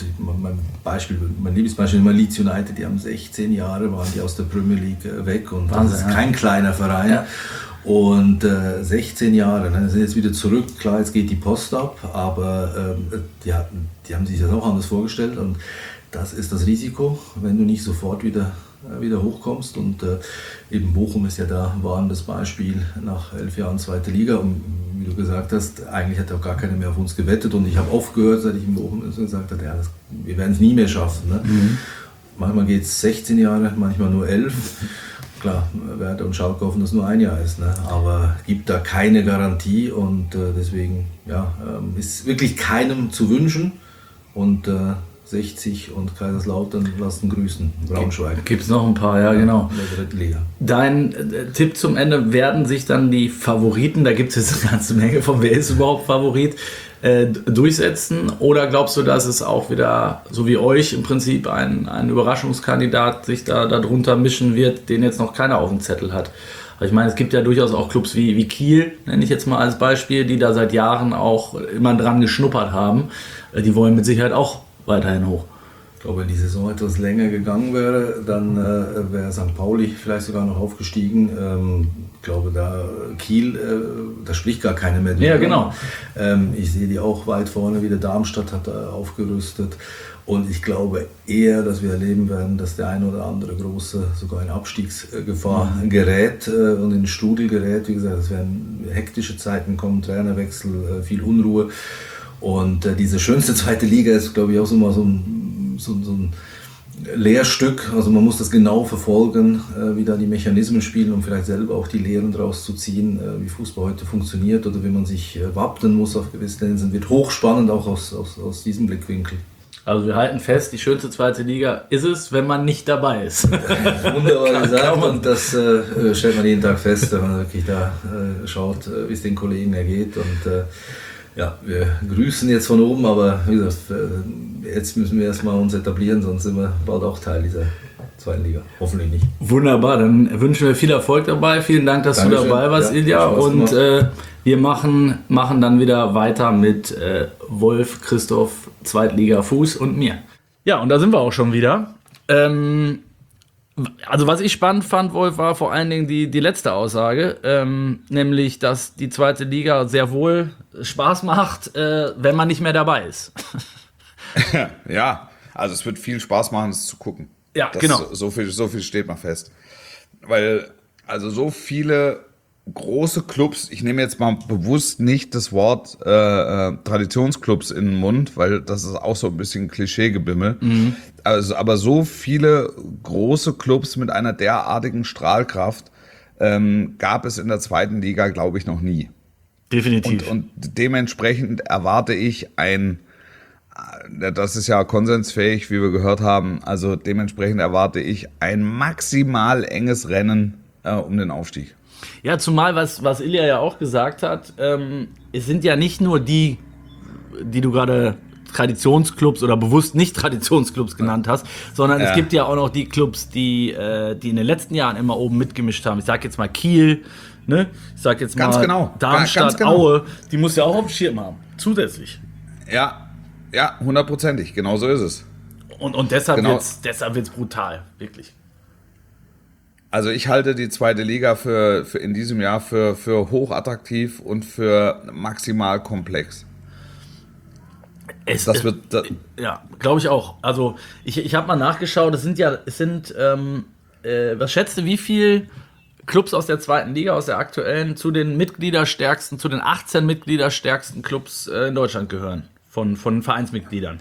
mein Lieblingsbeispiel ist Leeds United, die haben 16 Jahre, waren die aus der Premier League weg. Und Wahnsinn, das ist kein kleiner Verein. Ja. Und 16 Jahre, ne, sind jetzt wieder zurück. Klar, jetzt geht die Post ab, aber die haben sich das auch anders vorgestellt. Und das ist das Risiko, wenn du nicht sofort wieder hochkommst. Und eben Bochum ist ja da warnendes Beispiel nach 11 Jahren zweite Liga. Und wie du gesagt hast, eigentlich hat auch gar keiner mehr auf uns gewettet. Und ich habe oft gehört, seit ich in Bochum gesagt habe, ja, wir werden es nie mehr schaffen. Ne? Mhm. Manchmal geht es 16 Jahre, manchmal nur 11. Klar, Werder und Schalke hoffen, dass es nur ein Jahr ist, ne? Aber gibt da keine Garantie und deswegen ist wirklich keinem zu wünschen. Und 60 und Kaiserslautern lassen grüßen, Braunschweig. Gibt es noch ein paar, ja genau. In der dritten Liga. Dein Tipp zum Ende, werden sich dann die Favoriten, da gibt es jetzt eine ganze Menge von, wer ist überhaupt Favorit, durchsetzen? Oder glaubst du, dass es auch wieder, so wie euch im Prinzip, ein Überraschungskandidat sich da drunter mischen wird, den jetzt noch keiner auf dem Zettel hat? Ich meine, es gibt ja durchaus auch Clubs wie Kiel, nenne ich jetzt mal als Beispiel, die da seit Jahren auch immer dran geschnuppert haben. Die wollen mit Sicherheit auch weiterhin hoch. Ich glaube, wenn die Saison etwas länger gegangen wäre, dann wäre St. Pauli vielleicht sogar noch aufgestiegen. Ich glaube, da Kiel, da spricht gar keiner mehr drüber. Ja, genau. Ich sehe die auch weit vorne, wieder Darmstadt hat aufgerüstet. Und ich glaube eher, dass wir erleben werden, dass der eine oder andere große sogar in Abstiegsgefahr gerät und in den Strudel gerät. Wie gesagt, es werden hektische Zeiten kommen, Trainerwechsel, viel Unruhe. Und diese schönste zweite Liga ist, glaube ich, auch so mal so ein Lehrstück, also man muss das genau verfolgen, wie da die Mechanismen spielen, um vielleicht selber auch die Lehren daraus zu ziehen, wie Fußball heute funktioniert oder wie man sich wappnen muss auf gewisse Tendenzen. Wird hochspannend auch aus diesem Blickwinkel. Also wir halten fest, die schönste zweite Liga ist es, wenn man nicht dabei ist. Wunderbar gesagt und das stellt man jeden Tag fest, wenn man wirklich da schaut, wie es den Kollegen ergeht. Und ja, wir grüßen jetzt von oben, aber wie gesagt, jetzt müssen wir erstmal uns etablieren, sonst sind wir bald auch Teil dieser zweiten Liga. Hoffentlich nicht. Wunderbar, dann wünschen wir viel Erfolg dabei. Vielen Dank, dass Dankeschön. du dabei warst, ja, Ilja. Und wir machen dann wieder weiter mit Wolf, Christoph, Zweitliga Fuß und mir. Ja, und da sind wir auch schon wieder. Also was ich spannend fand, Wolf, war vor allen Dingen die letzte Aussage, nämlich, dass die zweite Liga sehr wohl Spaß macht, wenn man nicht mehr dabei ist. Ja, also es wird viel Spaß machen, es zu gucken. Ja, genau. So viel steht mal fest. Weil, also so viele große Clubs, ich nehme jetzt mal bewusst nicht das Wort Traditionsclubs in den Mund, weil das ist auch so ein bisschen Klischeegebimmel. Mhm. Also, aber so viele große Clubs mit einer derartigen Strahlkraft gab es in der zweiten Liga, glaube ich, noch nie. Definitiv. Und dementsprechend erwarte ich das ist ja konsensfähig, wie wir gehört haben, also dementsprechend erwarte ich ein maximal enges Rennen um den Aufstieg. Ja, zumal, was Ilja ja auch gesagt hat, es sind ja nicht nur die du gerade Traditionsclubs oder bewusst nicht Traditionsclubs genannt hast, sondern es gibt ja auch noch die Clubs, die in den letzten Jahren immer oben mitgemischt haben. Ich sag jetzt mal Kiel, ne? Ich sag jetzt mal Darmstadt, ganz genau. Aue, die muss ja auch auf dem Schirm haben, zusätzlich. Ja, 100%, genau so ist es. Und deshalb wird's brutal, wirklich. Also ich halte die zweite Liga für in diesem Jahr für hochattraktiv und für maximal komplex. Ja, glaube ich auch. Also ich habe mal nachgeschaut, was schätzt du, wie viel Clubs aus der zweiten Liga, aus der aktuellen, zu den 18 mitgliederstärksten Clubs in Deutschland gehören? Von Vereinsmitgliedern.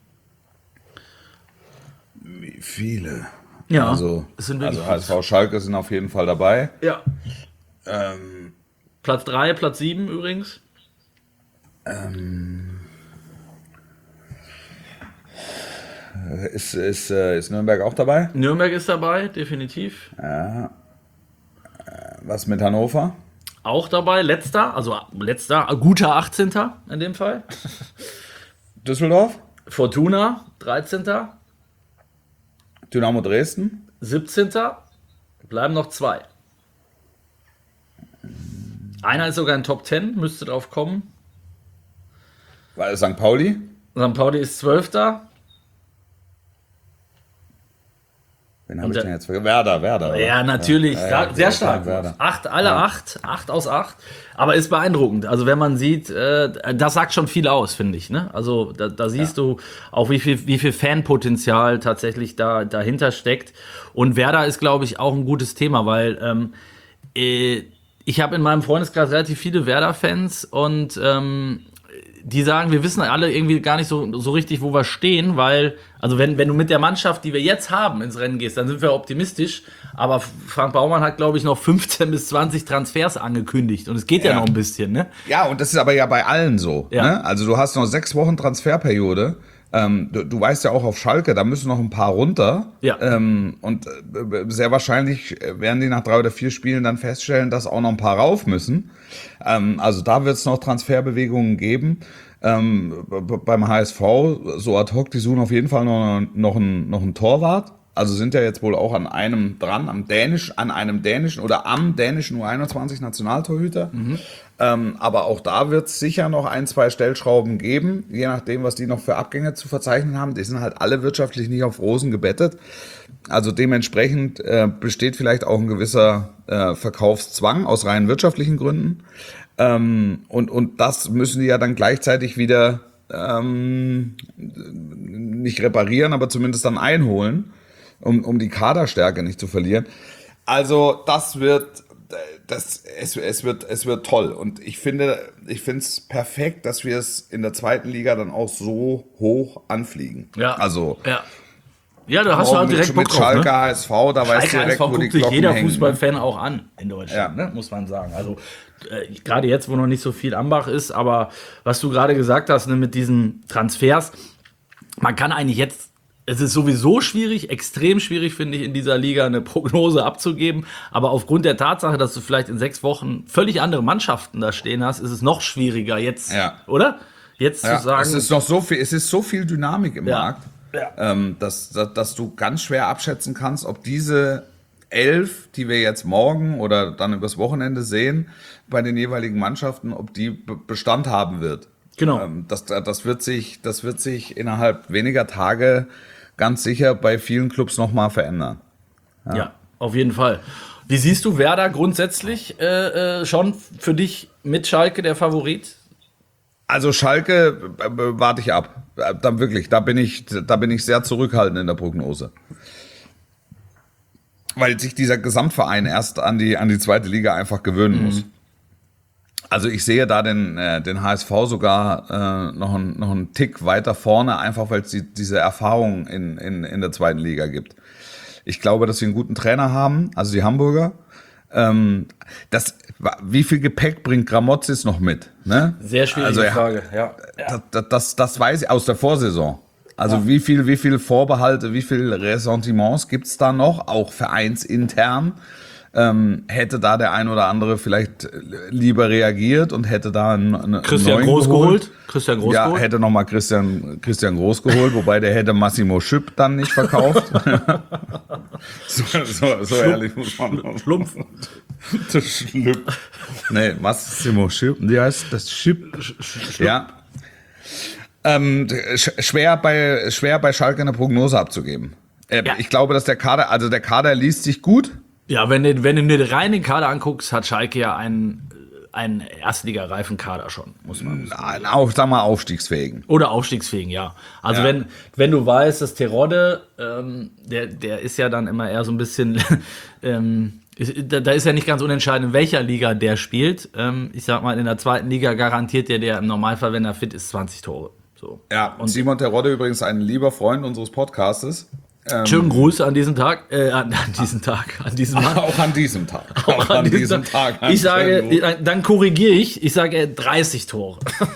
Wie viele? Ja, also HSV Schalke sind auf jeden Fall dabei. Ja. Platz 3, Platz 7 übrigens. Ist Nürnberg auch dabei? Nürnberg ist dabei, definitiv. Ja. Was mit Hannover? Auch dabei, letzter, guter 18. in dem Fall. Düsseldorf? Fortuna, 13. Dynamo Dresden? 17. Bleiben noch 2. Einer ist sogar in Top 10, müsste drauf kommen. Weil St. Pauli? St. Pauli ist 12. Wen habe ich denn jetzt vergessen? Werder. Ja, natürlich. Sehr stark. Werder. 8 aus 8. Aber ist beeindruckend. Also wenn man sieht, das sagt schon viel aus, finde ich. Ne? Also da siehst du auch, wie viel Fanpotenzial tatsächlich dahinter steckt. Und Werder ist, glaube ich, auch ein gutes Thema, weil ich habe in meinem Freundeskreis relativ viele Werder-Fans und die sagen, wir wissen alle irgendwie gar nicht so richtig, wo wir stehen, weil, also wenn du mit der Mannschaft, die wir jetzt haben, ins Rennen gehst, dann sind wir optimistisch, aber Frank Baumann hat, glaube ich, noch 15 bis 20 Transfers angekündigt und es geht ja noch ein bisschen, ne? Ja, und das ist aber ja bei allen so, ne? Also du hast noch 6 Wochen Transferperiode, du weißt ja auch auf Schalke, da müssen noch ein paar runter, und sehr wahrscheinlich werden die nach 3 oder 4 Spielen dann feststellen, dass auch noch ein paar rauf müssen. Also da wird es noch Transferbewegungen geben. Beim HSV, so ad hoc, die suchen auf jeden Fall noch einen Torwart. Also sind ja jetzt wohl auch an einem dran, am dänischen U21-Nationaltorhüter. Aber auch da wird es sicher noch 1, 2 Stellschrauben geben, je nachdem, was die noch für Abgänge zu verzeichnen haben. Die sind halt alle wirtschaftlich nicht auf Rosen gebettet. Also dementsprechend besteht vielleicht auch ein gewisser Verkaufszwang aus rein wirtschaftlichen Gründen. Und das müssen die ja dann gleichzeitig wieder nicht reparieren, aber zumindest dann einholen, um die Kaderstärke nicht zu verlieren. Also es wird toll. Und ich finde es perfekt, dass wir es in der zweiten Liga dann auch so hoch anfliegen. Ja. Also Ja, da hast du halt direkt Bock drauf. Mit Schalke, HSV, da weißt du direkt, wo die Glocken guckt sich jeder hängen. Fußballfan auch an in Deutschland, ne? Muss man sagen. Also gerade jetzt, wo noch nicht so viel Ambach ist, aber was du gerade gesagt hast, ne, mit diesen Transfers, man kann eigentlich jetzt, es ist sowieso schwierig, extrem schwierig, finde ich, in dieser Liga eine Prognose abzugeben, aber aufgrund der Tatsache, dass du vielleicht in 6 Wochen völlig andere Mannschaften da stehen hast, ist es noch schwieriger jetzt, oder? Jetzt zu sagen. Es ist noch so viel Dynamik im Markt. Ja. Dass du ganz schwer abschätzen kannst, ob diese 11, die wir jetzt morgen oder dann übers Wochenende sehen, bei den jeweiligen Mannschaften, ob die Bestand haben wird. Genau. Das wird sich innerhalb weniger Tage ganz sicher bei vielen Clubs nochmal verändern. Ja, auf jeden Fall. Wie siehst du Werder grundsätzlich schon für dich mit Schalke der Favorit? Also Schalke warte ich ab. Dann wirklich, da bin ich sehr zurückhaltend in der Prognose. Weil sich dieser Gesamtverein erst an die zweite Liga einfach gewöhnen muss. Also ich sehe da den HSV sogar noch einen Tick weiter vorne, einfach weil es diese Erfahrung in der zweiten Liga gibt. Ich glaube, dass sie einen guten Trainer haben, also die Hamburger. Wie viel Gepäck bringt Gramotzis noch mit? Ne? Sehr schwierige Frage, ja. Das weiß ich aus der Vorsaison. Also wie viel Vorbehalte, wie viel Ressentiments gibt's da noch, auch vereinsintern? Hätte da der ein oder andere vielleicht lieber reagiert und hätte da einen Christian Groß geholt? Ja, hätte nochmal Christian Groß geholt, wobei der hätte Massimo Schüpp dann nicht verkauft. so ehrlich muss man Schlumpf. Das Schlumpf. Nee, Massimo Schüpp. Wie heißt das? Schüpp. Ja. Schwer bei Schalke eine Prognose abzugeben. Ich glaube, dass der Kader liest sich gut. Ja, wenn du dir rein den Kader anguckst, hat Schalke ja einen erstligareifen Kader schon, muss man sagen. Sagen wir aufstiegsfähigen. Oder aufstiegsfähigen, ja. Also wenn du weißt, dass Terodde, der ist ja dann immer eher so ein bisschen, da ist ja nicht ganz unentscheidend, in welcher Liga der spielt. Ich sag mal, in der zweiten Liga garantiert der im Normalfall, wenn er fit ist, 20 Tore. So. Ja, und Simon Terodde übrigens ein lieber Freund unseres Podcastes. Schönen Gruß an diesem Tag, an diesem Mann. Auch an diesem Tag. Auch an diesem Tag. Ich sage, dann korrigiere ich sage 30 Tore.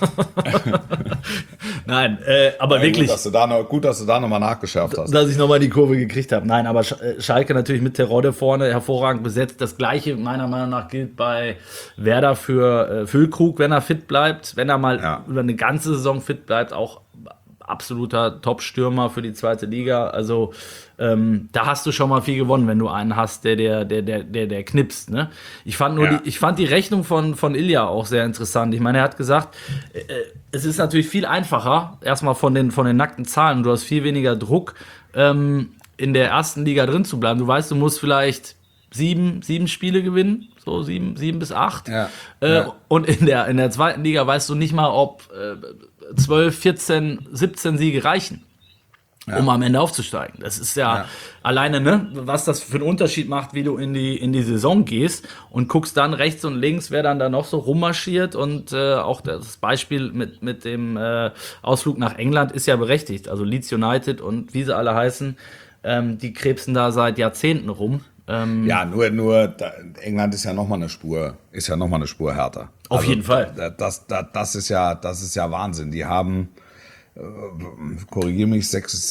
Nein, aber wirklich. Gut, dass du da nochmal nachgeschärft hast. Dass ich nochmal die Kurve gekriegt habe. Nein, aber Schalke natürlich mit Terodde vorne hervorragend besetzt. Das Gleiche meiner Meinung nach gilt bei Werder für Füllkrug, wenn er fit bleibt. Wenn er mal über eine ganze Saison fit bleibt, auch absoluter Top-Stürmer für die zweite Liga. Also da hast du schon mal viel gewonnen, wenn du einen hast, der knipst. Ne? Ich fand die Rechnung von Ilja auch sehr interessant. Ich meine, er hat gesagt, es ist natürlich viel einfacher, erstmal von den nackten Zahlen. Du hast viel weniger Druck, in der ersten Liga drin zu bleiben. Du weißt, du musst vielleicht 7 Spiele gewinnen, so 7 bis 8. Und in der zweiten Liga weißt du nicht mal, ob 12, 14, 17 Siege reichen, um am Ende aufzusteigen. Das ist alleine, ne, was das für einen Unterschied macht, wie du in die Saison gehst und guckst dann rechts und links, wer dann da noch so rummarschiert und auch das Beispiel mit dem Ausflug nach England ist ja berechtigt. Also Leeds United und wie sie alle heißen, die krebsen da seit Jahrzehnten rum. Nur England ist ja nochmal eine Spur härter. Auf jeden Fall. Das ist ja Wahnsinn. Die haben, korrigiere mich,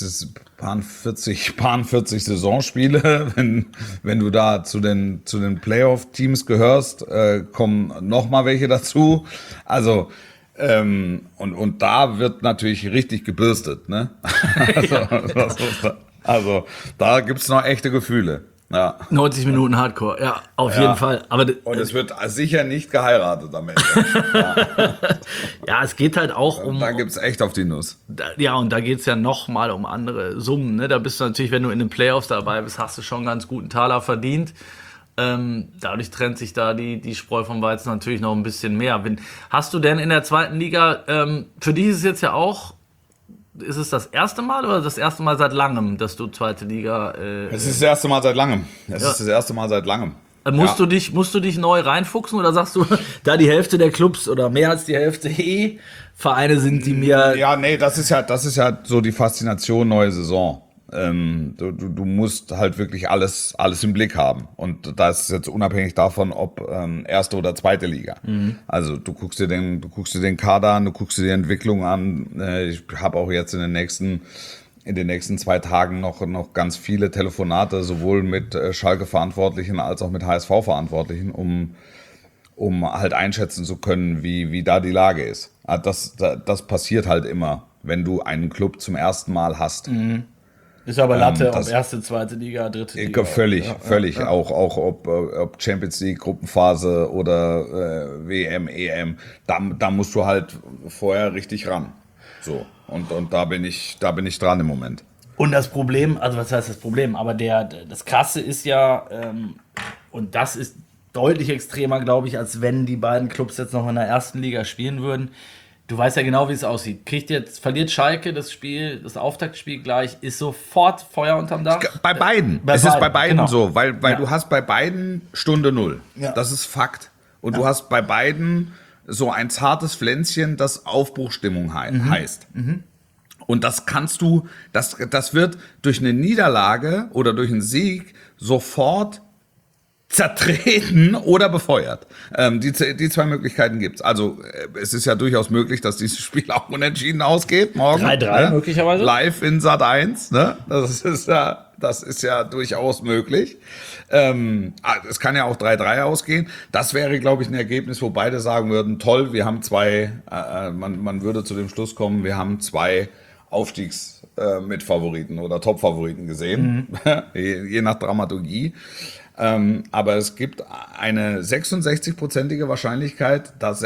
40 Saisonspiele. Wenn du da zu den Playoff-Teams gehörst, kommen nochmal welche dazu. Also, und da wird natürlich richtig gebürstet, ne? Also da gibt's noch echte Gefühle. Ja. 90 Minuten Hardcore, ja, auf jeden Fall. Und es wird sicher nicht geheiratet am Ende. Ja, es geht halt auch um... Da gibt's echt auf die Nuss. Und da geht's ja nochmal um andere Summen. Ne? Da bist du natürlich, wenn du in den Playoffs dabei bist, hast du schon einen ganz guten Taler verdient. Dadurch trennt sich da die Spreu vom Weizen natürlich noch ein bisschen mehr. Hast du denn in der zweiten Liga, für dich ist es jetzt ja auch... Ist es das erste Mal oder das erste Mal seit langem, dass du zweite Liga... Es ist das erste Mal seit langem. Musst du dich neu reinfuchsen oder sagst du, da die Hälfte der Clubs oder mehr als die Hälfte Vereine sind, die mir... Ja, nee, das ist ja so die Faszination neue Saison. Du musst halt wirklich alles im Blick haben. Und das ist jetzt unabhängig davon, ob erste oder zweite Liga. Also du guckst dir den Kader an, du guckst dir die Entwicklung an. Ich habe auch jetzt in den nächsten 2 Tagen noch ganz viele Telefonate, sowohl mit Schalke-Verantwortlichen als auch mit HSV-Verantwortlichen, um halt einschätzen zu können, wie da die Lage ist. Das passiert halt immer, wenn du einen Club zum ersten Mal hast. Ist aber Latte, ob erste, zweite Liga, dritte Liga. Völlig. Ja. Auch ob Champions League, Gruppenphase oder WM, EM. Da musst du halt vorher richtig ran. So. Und da bin ich dran im Moment. Und das Problem, also was heißt das Problem? Aber das Krasse ist ja, und das ist deutlich extremer, glaube ich, als wenn die beiden Clubs jetzt noch in der ersten Liga spielen würden. Du weißt ja genau, wie es aussieht. Verliert Schalke das Auftaktspiel gleich, ist sofort Feuer unterm Dach? Bei beiden. Es ist bei beiden so, weil du hast bei beiden Stunde Null. Ja. Das ist Fakt. Und du hast bei beiden so ein zartes Pflänzchen, das Aufbruchstimmung heißt. Und das das wird durch eine Niederlage oder durch einen Sieg sofort zertreten oder befeuert. Die 2 Möglichkeiten gibt's. Also es ist ja durchaus möglich, dass dieses Spiel auch unentschieden ausgeht morgen. 3-3 möglicherweise. Live in Sat.1. Ne? Das ist ja durchaus möglich. Es kann ja auch 3-3 ausgehen. Das wäre, glaube ich, ein Ergebnis, wo beide sagen würden, toll, wir haben 2, man würde zu dem Schluss kommen, wir haben 2 Aufstiegsmitfavoriten oder Topfavoriten gesehen, je nach Dramaturgie. Aber es gibt eine 66-prozentige Wahrscheinlichkeit, dass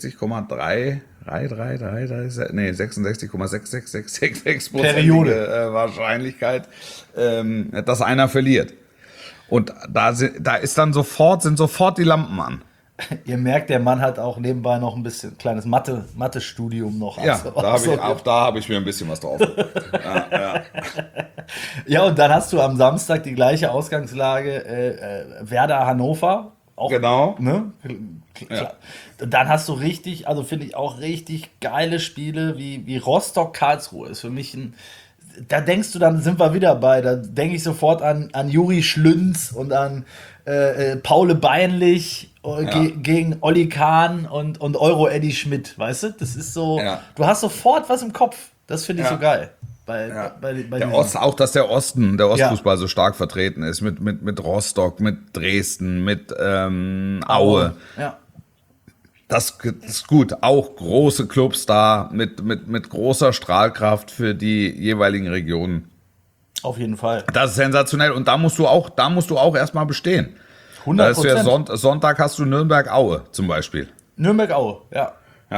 66,66666% Wahrscheinlichkeit, dass einer verliert. Und da ist dann sind sofort die Lampen an. Ihr merkt, der Mann hat auch nebenbei noch ein bisschen kleines Mathe-Studium noch. Ja, da habe ich mir ein bisschen was drauf gemacht. Ja. Ja, und dann hast du am Samstag die gleiche Ausgangslage, Werder Hannover. Auch, genau. Ne? Ja. Dann hast du richtig, also finde ich auch richtig geile Spiele wie Rostock Karlsruhe. Ist für mich da denkst du, dann sind wir wieder bei, da denke ich sofort an Juri Schlünz und an Paule Beinlich gegen Olli Kahn und Euro-Eddie Schmidt, weißt du? Das ist so, du hast sofort was im Kopf. Das finde ich so geil. Bei auch, dass der Ostfußball so stark vertreten ist, mit Rostock, mit Dresden, mit Aue. Ja. Das ist gut. Auch große Clubs da mit großer Strahlkraft für die jeweiligen Regionen. Auf jeden Fall. Das ist sensationell. Und da musst du auch erstmal bestehen. 100%. Da ist ja Sonntag hast du Nürnberg-Aue zum Beispiel. Nürnberg-Aue, ja.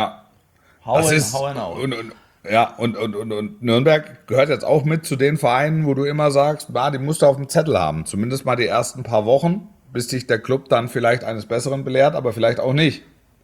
Aue. Und Nürnberg gehört jetzt auch mit zu den Vereinen, wo du immer sagst, die musst du auf dem Zettel haben. Zumindest mal die ersten paar Wochen, bis dich der Club dann vielleicht eines Besseren belehrt, aber vielleicht auch nicht.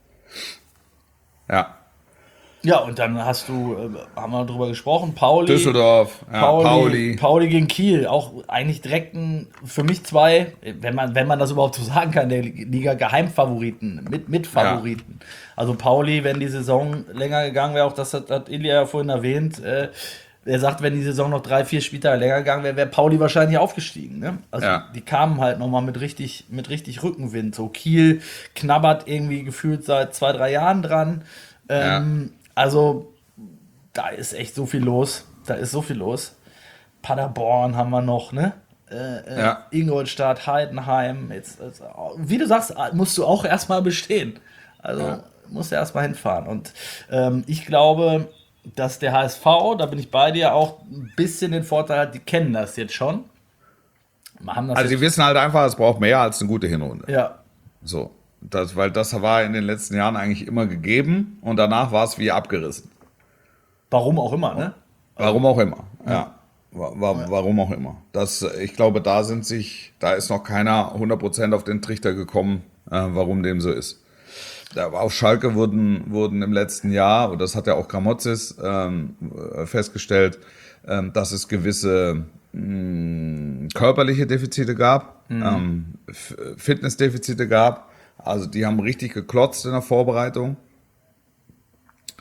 Ja. Ja, und dann haben wir drüber gesprochen, Pauli. Düsseldorf, Pauli gegen Kiel, auch eigentlich direkt für mich 2, wenn man das überhaupt so sagen kann, der Liga Geheimfavoriten, Mitfavoriten. Ja. Also Pauli, wenn die Saison länger gegangen wäre, auch das hat Ilja ja vorhin erwähnt, er sagt, wenn die Saison noch 3-4 Spieltage länger gegangen wäre Pauli wahrscheinlich aufgestiegen. Ne? Also die kamen halt nochmal mit richtig Rückenwind. So Kiel knabbert irgendwie gefühlt seit 2-3 Jahren dran. Also da ist echt so viel los. Paderborn haben wir noch, ne? Ingolstadt, Heidenheim. Jetzt, wie du sagst, musst du auch erstmal bestehen. Also musst du erstmal hinfahren. Und ich glaube, dass der HSV, da bin ich bei dir, auch ein bisschen den Vorteil hat, die kennen das jetzt schon. Die wissen halt einfach, es braucht mehr als eine gute Hinrunde. Ja. So. Weil das war in den letzten Jahren eigentlich immer gegeben und danach war es wie abgerissen. Warum auch immer, ne? Warum auch immer, ja. Warum auch immer. Ich glaube, da ist noch keiner 100% auf den Trichter gekommen, warum dem so ist. Auf Schalke wurden im letzten Jahr, und das hat ja auch Gramotzis festgestellt, dass es gewisse körperliche Defizite gab, Fitnessdefizite gab. Also die haben richtig geklotzt in der Vorbereitung.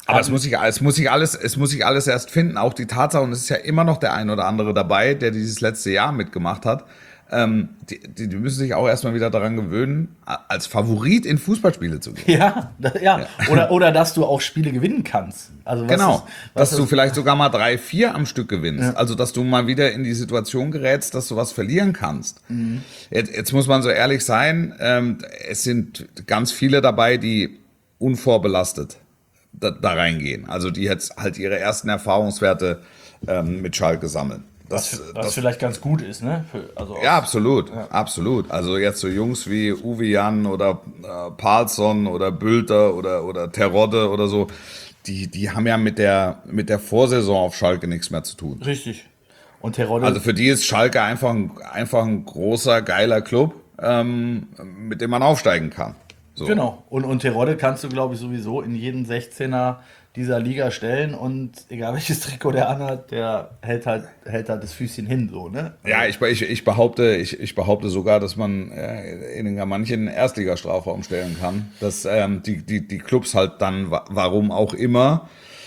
Aber es muss sich alles erst finden. Auch die Tatsache, und es ist ja immer noch der ein oder andere dabei, der dieses letzte Jahr mitgemacht hat. Die müssen sich auch erstmal wieder daran gewöhnen, als Favorit in Fußballspiele zu gehen. Ja. Oder dass du auch Spiele gewinnen kannst. Also dass du vielleicht sogar mal 3-4 am Stück gewinnst. Ja. Also dass du mal wieder in die Situation gerätst, dass du was verlieren kannst. Mhm. Jetzt muss man so ehrlich sein, es sind ganz viele dabei, die unvorbelastet da reingehen. Also die jetzt halt ihre ersten Erfahrungswerte mit Schalke sammeln. Das vielleicht ganz gut ist, ne? Ja, absolut. Also jetzt so Jungs wie Uwe Jan oder Palsson oder Bülter oder Terodde oder so, die haben ja mit der Vorsaison auf Schalke nichts mehr zu tun. Richtig. Und Terodde. Also für die ist Schalke einfach ein großer, geiler Club, mit dem man aufsteigen kann. So. Genau. Und Terodde kannst du, glaube ich, sowieso in jeden 16er dieser Liga stellen und egal welches Trikot der anhat, der hält halt das Füßchen hin, so, ne? Ja, ich behaupte sogar, dass man in manchen Erstligastrafraum stellen kann, dass die Clubs halt dann, warum auch immer,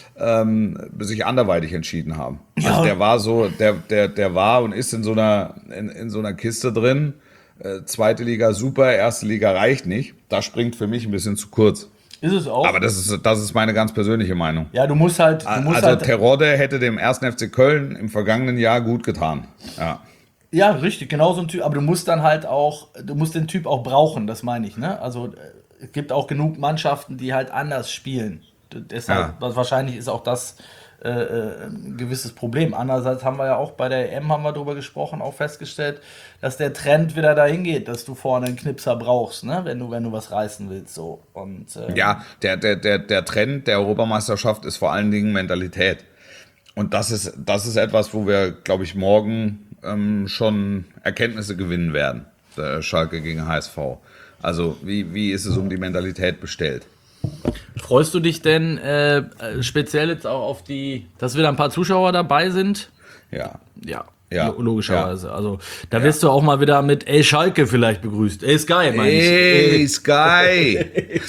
sich anderweitig entschieden haben. Ja. Also der war und ist in so einer Kiste drin. Zweite Liga super, erste Liga reicht nicht. Das springt für mich ein bisschen zu kurz. Ist es auch. Aber das ist meine ganz persönliche Meinung. Ja, du musst halt. Terodde hätte dem 1. FC Köln im vergangenen Jahr gut getan. Ja, richtig, genau so ein Typ. Aber du musst den Typ auch brauchen, das meine ich, ne? Also es gibt auch genug Mannschaften, die halt anders spielen. Deshalb, wahrscheinlich ist auch das ein gewisses Problem. Andererseits haben wir ja auch bei der EM drüber gesprochen, auch festgestellt, dass der Trend wieder dahin geht, dass du vorne einen Knipser brauchst, ne? wenn du was reißen willst. So. Und, ja, der Trend der Europameisterschaft ist vor allen Dingen Mentalität. Und das ist etwas, wo wir, glaube ich, morgen schon Erkenntnisse gewinnen werden. Schalke gegen HSV. Also wie ist es um die Mentalität bestellt? Freust du dich denn speziell jetzt auch auf dass wieder ein paar Zuschauer dabei sind? Ja. Logischerweise. Ja. Also da wirst du auch mal wieder mit Ey Schalke vielleicht begrüßt. Ey Sky, meine ich. Ey Sky.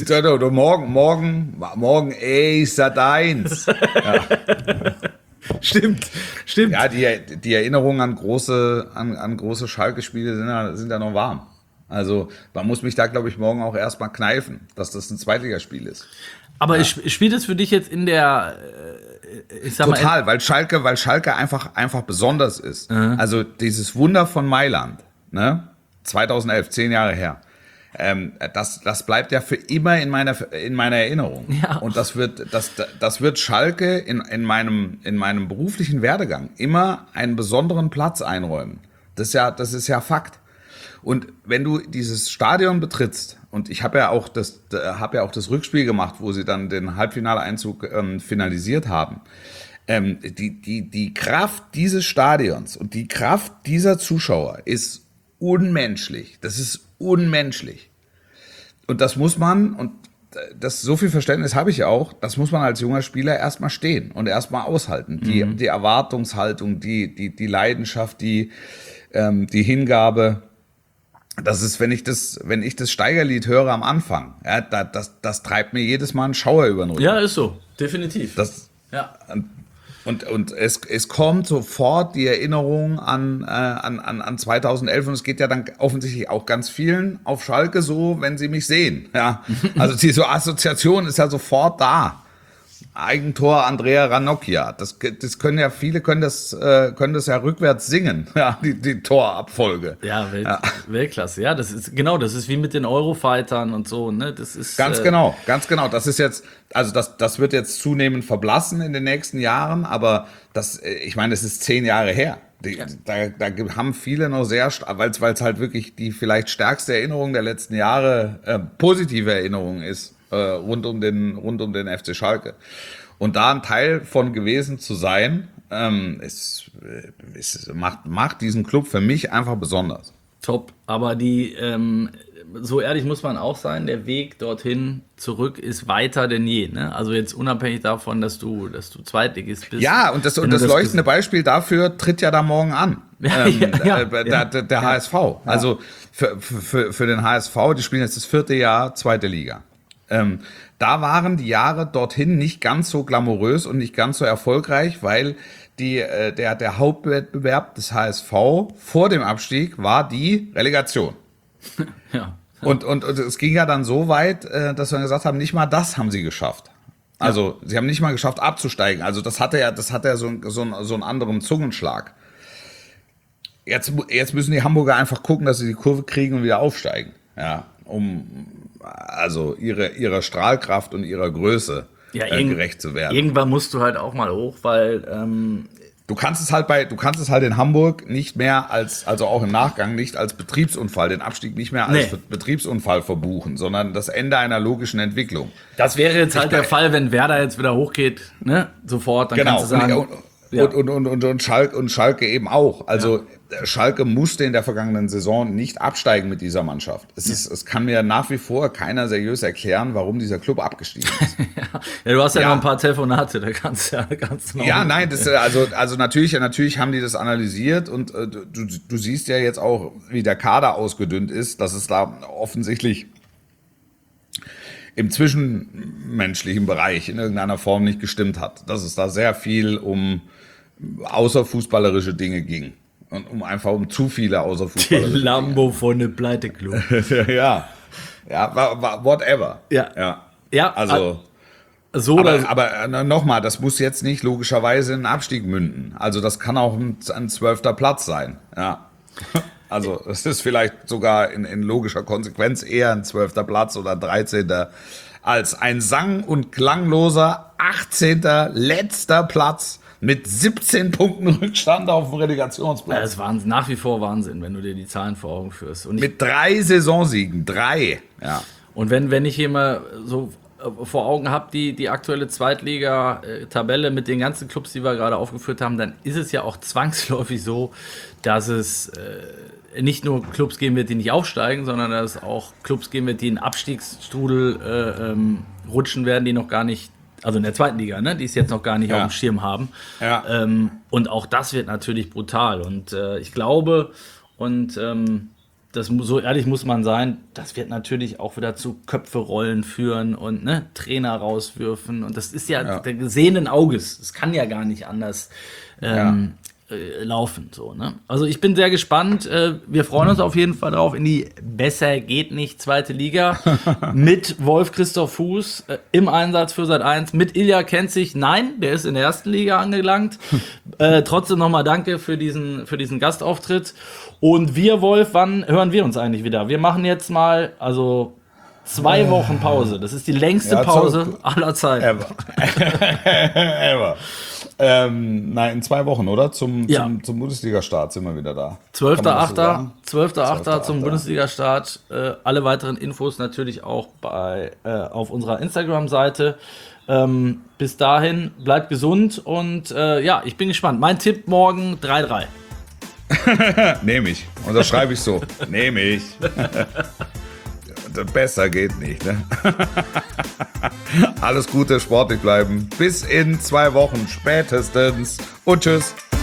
morgen Ey Sat1. Ja. Stimmt. Ja, die Erinnerungen an große Schalke-Spiele sind ja noch warm. Also man muss mich da, glaube ich, morgen auch erstmal kneifen, dass das ein Zweitligaspiel ist. Aber spielt es für dich jetzt in der Total, weil Schalke einfach besonders ist. Mhm. Also dieses Wunder von Mailand, ne? 2011, 10 Jahre her. Das bleibt ja für immer in meiner Erinnerung. Ja. Und das wird Schalke in meinem beruflichen Werdegang immer einen besonderen Platz einräumen. Das ist ja Fakt. Und wenn du dieses Stadion betrittst, und ich habe ja auch das Rückspiel gemacht, wo sie dann den Halbfinaleinzug finalisiert haben, die Kraft dieses Stadions und die Kraft dieser Zuschauer ist unmenschlich. Das ist unmenschlich. Und das muss man, und so viel Verständnis habe ich auch, das muss man als junger Spieler erstmal stehen und erstmal aushalten. Die Erwartungshaltung, die Leidenschaft, die Hingabe. Das ist, wenn ich das Steigerlied höre am Anfang, ja, das treibt mir jedes Mal einen Schauer über den Rücken. Ja, ist so, definitiv. Und es kommt sofort die Erinnerung an 2011 und es geht ja dann offensichtlich auch ganz vielen auf Schalke so, wenn sie mich sehen. Ja, also diese Assoziation ist ja sofort da. Eigentor Andrea Ranocchia. Das können ja viele können das ja rückwärts singen, ja, die Torabfolge. Ja, Weltklasse. Ja, das ist wie mit den Eurofightern und so, ne? Das ist ganz genau. Das ist jetzt, also das wird jetzt zunehmend verblassen in den nächsten Jahren, aber ich meine, das ist 10 Jahre her. Da haben viele noch sehr, weil es halt wirklich die vielleicht stärkste Erinnerung der letzten Jahre, positive Erinnerung ist. Rund um den FC Schalke. Und da ein Teil von gewesen zu sein, macht diesen Club für mich einfach besonders. Top, aber so ehrlich muss man auch sein, der Weg dorthin zurück ist weiter denn je. Ne? Also jetzt unabhängig davon, dass du Zweitligist bist. Ja, und das leuchtende Beispiel dafür tritt ja da morgen an. Der HSV. Ja. Also für den HSV, die spielen jetzt das 4. Jahr 2. Liga. Da waren die Jahre dorthin nicht ganz so glamourös und nicht ganz so erfolgreich, weil der Hauptwettbewerb des HSV vor dem Abstieg war die Relegation. Ja. Und es ging ja dann so weit, dass wir gesagt haben, nicht mal das haben sie geschafft. Also sie haben nicht mal geschafft abzusteigen. Also das hatte ja so einen anderen Zungenschlag. Jetzt müssen die Hamburger einfach gucken, dass sie die Kurve kriegen und wieder aufsteigen. Ja, also ihrer Strahlkraft und ihrer Größe gerecht zu werden. Irgendwann musst du halt auch mal hoch, weil du kannst es halt in Hamburg nicht mehr also auch im Nachgang nicht als Betriebsunfall, den Abstieg nicht mehr als Betriebsunfall verbuchen, sondern das Ende einer logischen Entwicklung. Das wäre jetzt halt der Fall, wenn Werder jetzt wieder hochgeht, ne? Sofort, dann kannst du sagen. Und Schalke eben auch. Also Schalke musste in der vergangenen Saison nicht absteigen mit dieser Mannschaft. Es kann mir nach wie vor keiner seriös erklären, warum dieser Club abgestiegen ist. Du hast ja noch ein paar Telefonate, da kannst du noch. Ja, nein, also natürlich haben die das analysiert und du siehst ja jetzt auch, wie der Kader ausgedünnt ist, dass es da offensichtlich im zwischenmenschlichen Bereich in irgendeiner Form nicht gestimmt hat. Dass es da sehr viel um außerfußballerische Dinge ging. Und um zu viele außerfußballerische Dinge. Die Lambo von der Pleite-Club. Ja, whatever. Ja, also so aber nochmal, das muss jetzt nicht logischerweise in einen Abstieg münden. Also das kann auch ein 12. Platz sein. Ja. Also es ist vielleicht sogar in logischer Konsequenz eher ein 12. Platz oder 13. als ein sang- und klangloser 18. letzter Platz mit 17 Punkten Rückstand auf dem Relegationsplatz. Das war nach wie vor Wahnsinn, wenn du dir die Zahlen vor Augen führst. Und mit 3 Saisonsiegen, 3. Ja. Und wenn ich hier mal so vor Augen habe, die aktuelle Zweitliga-Tabelle mit den ganzen Clubs, die wir gerade aufgeführt haben, dann ist es ja auch zwangsläufig so, dass es nicht nur Clubs geben wird, die nicht aufsteigen, sondern dass es auch Clubs geben wird, die in den Abstiegsstrudel rutschen werden, die noch gar nicht, also in der zweiten Liga, ne, die es jetzt noch gar nicht auf dem Schirm haben. Ja. Und auch das wird natürlich brutal. Und ich glaube, so ehrlich muss man sein, das wird natürlich auch wieder zu Köpfe-Rollen führen und Trainer rauswürfen. Und das ist ja der gesehenen Auges. Das kann ja gar nicht anders laufen. So, ne? Also ich bin sehr gespannt. Wir freuen uns auf jeden Fall drauf in die Besser geht nicht zweite Liga mit Wolf-Christoph Fuß im Einsatz für Sat.1, mit Ilja Kenzig. Nein, der ist in der ersten Liga angelangt. Trotzdem nochmal danke für diesen Gastauftritt. Und wir, Wolf, wann hören wir uns eigentlich wieder? Wir machen jetzt mal 2 Wochen Pause. Das ist die längste Pause aller Zeiten. Ever. Nein, in 2 Wochen, oder? Zum Bundesliga-Start sind wir wieder da. 12.8. zum Bundesliga-Start. Alle weiteren Infos natürlich auch auf unserer Instagram-Seite. Bis dahin, bleibt gesund und ich bin gespannt. Mein Tipp morgen 3-3. Nehme ich. Und das schreibe ich so. Nehme ich. Besser geht nicht, ne? Alles Gute, sportlich bleiben. Bis in 2 Wochen spätestens. Und tschüss.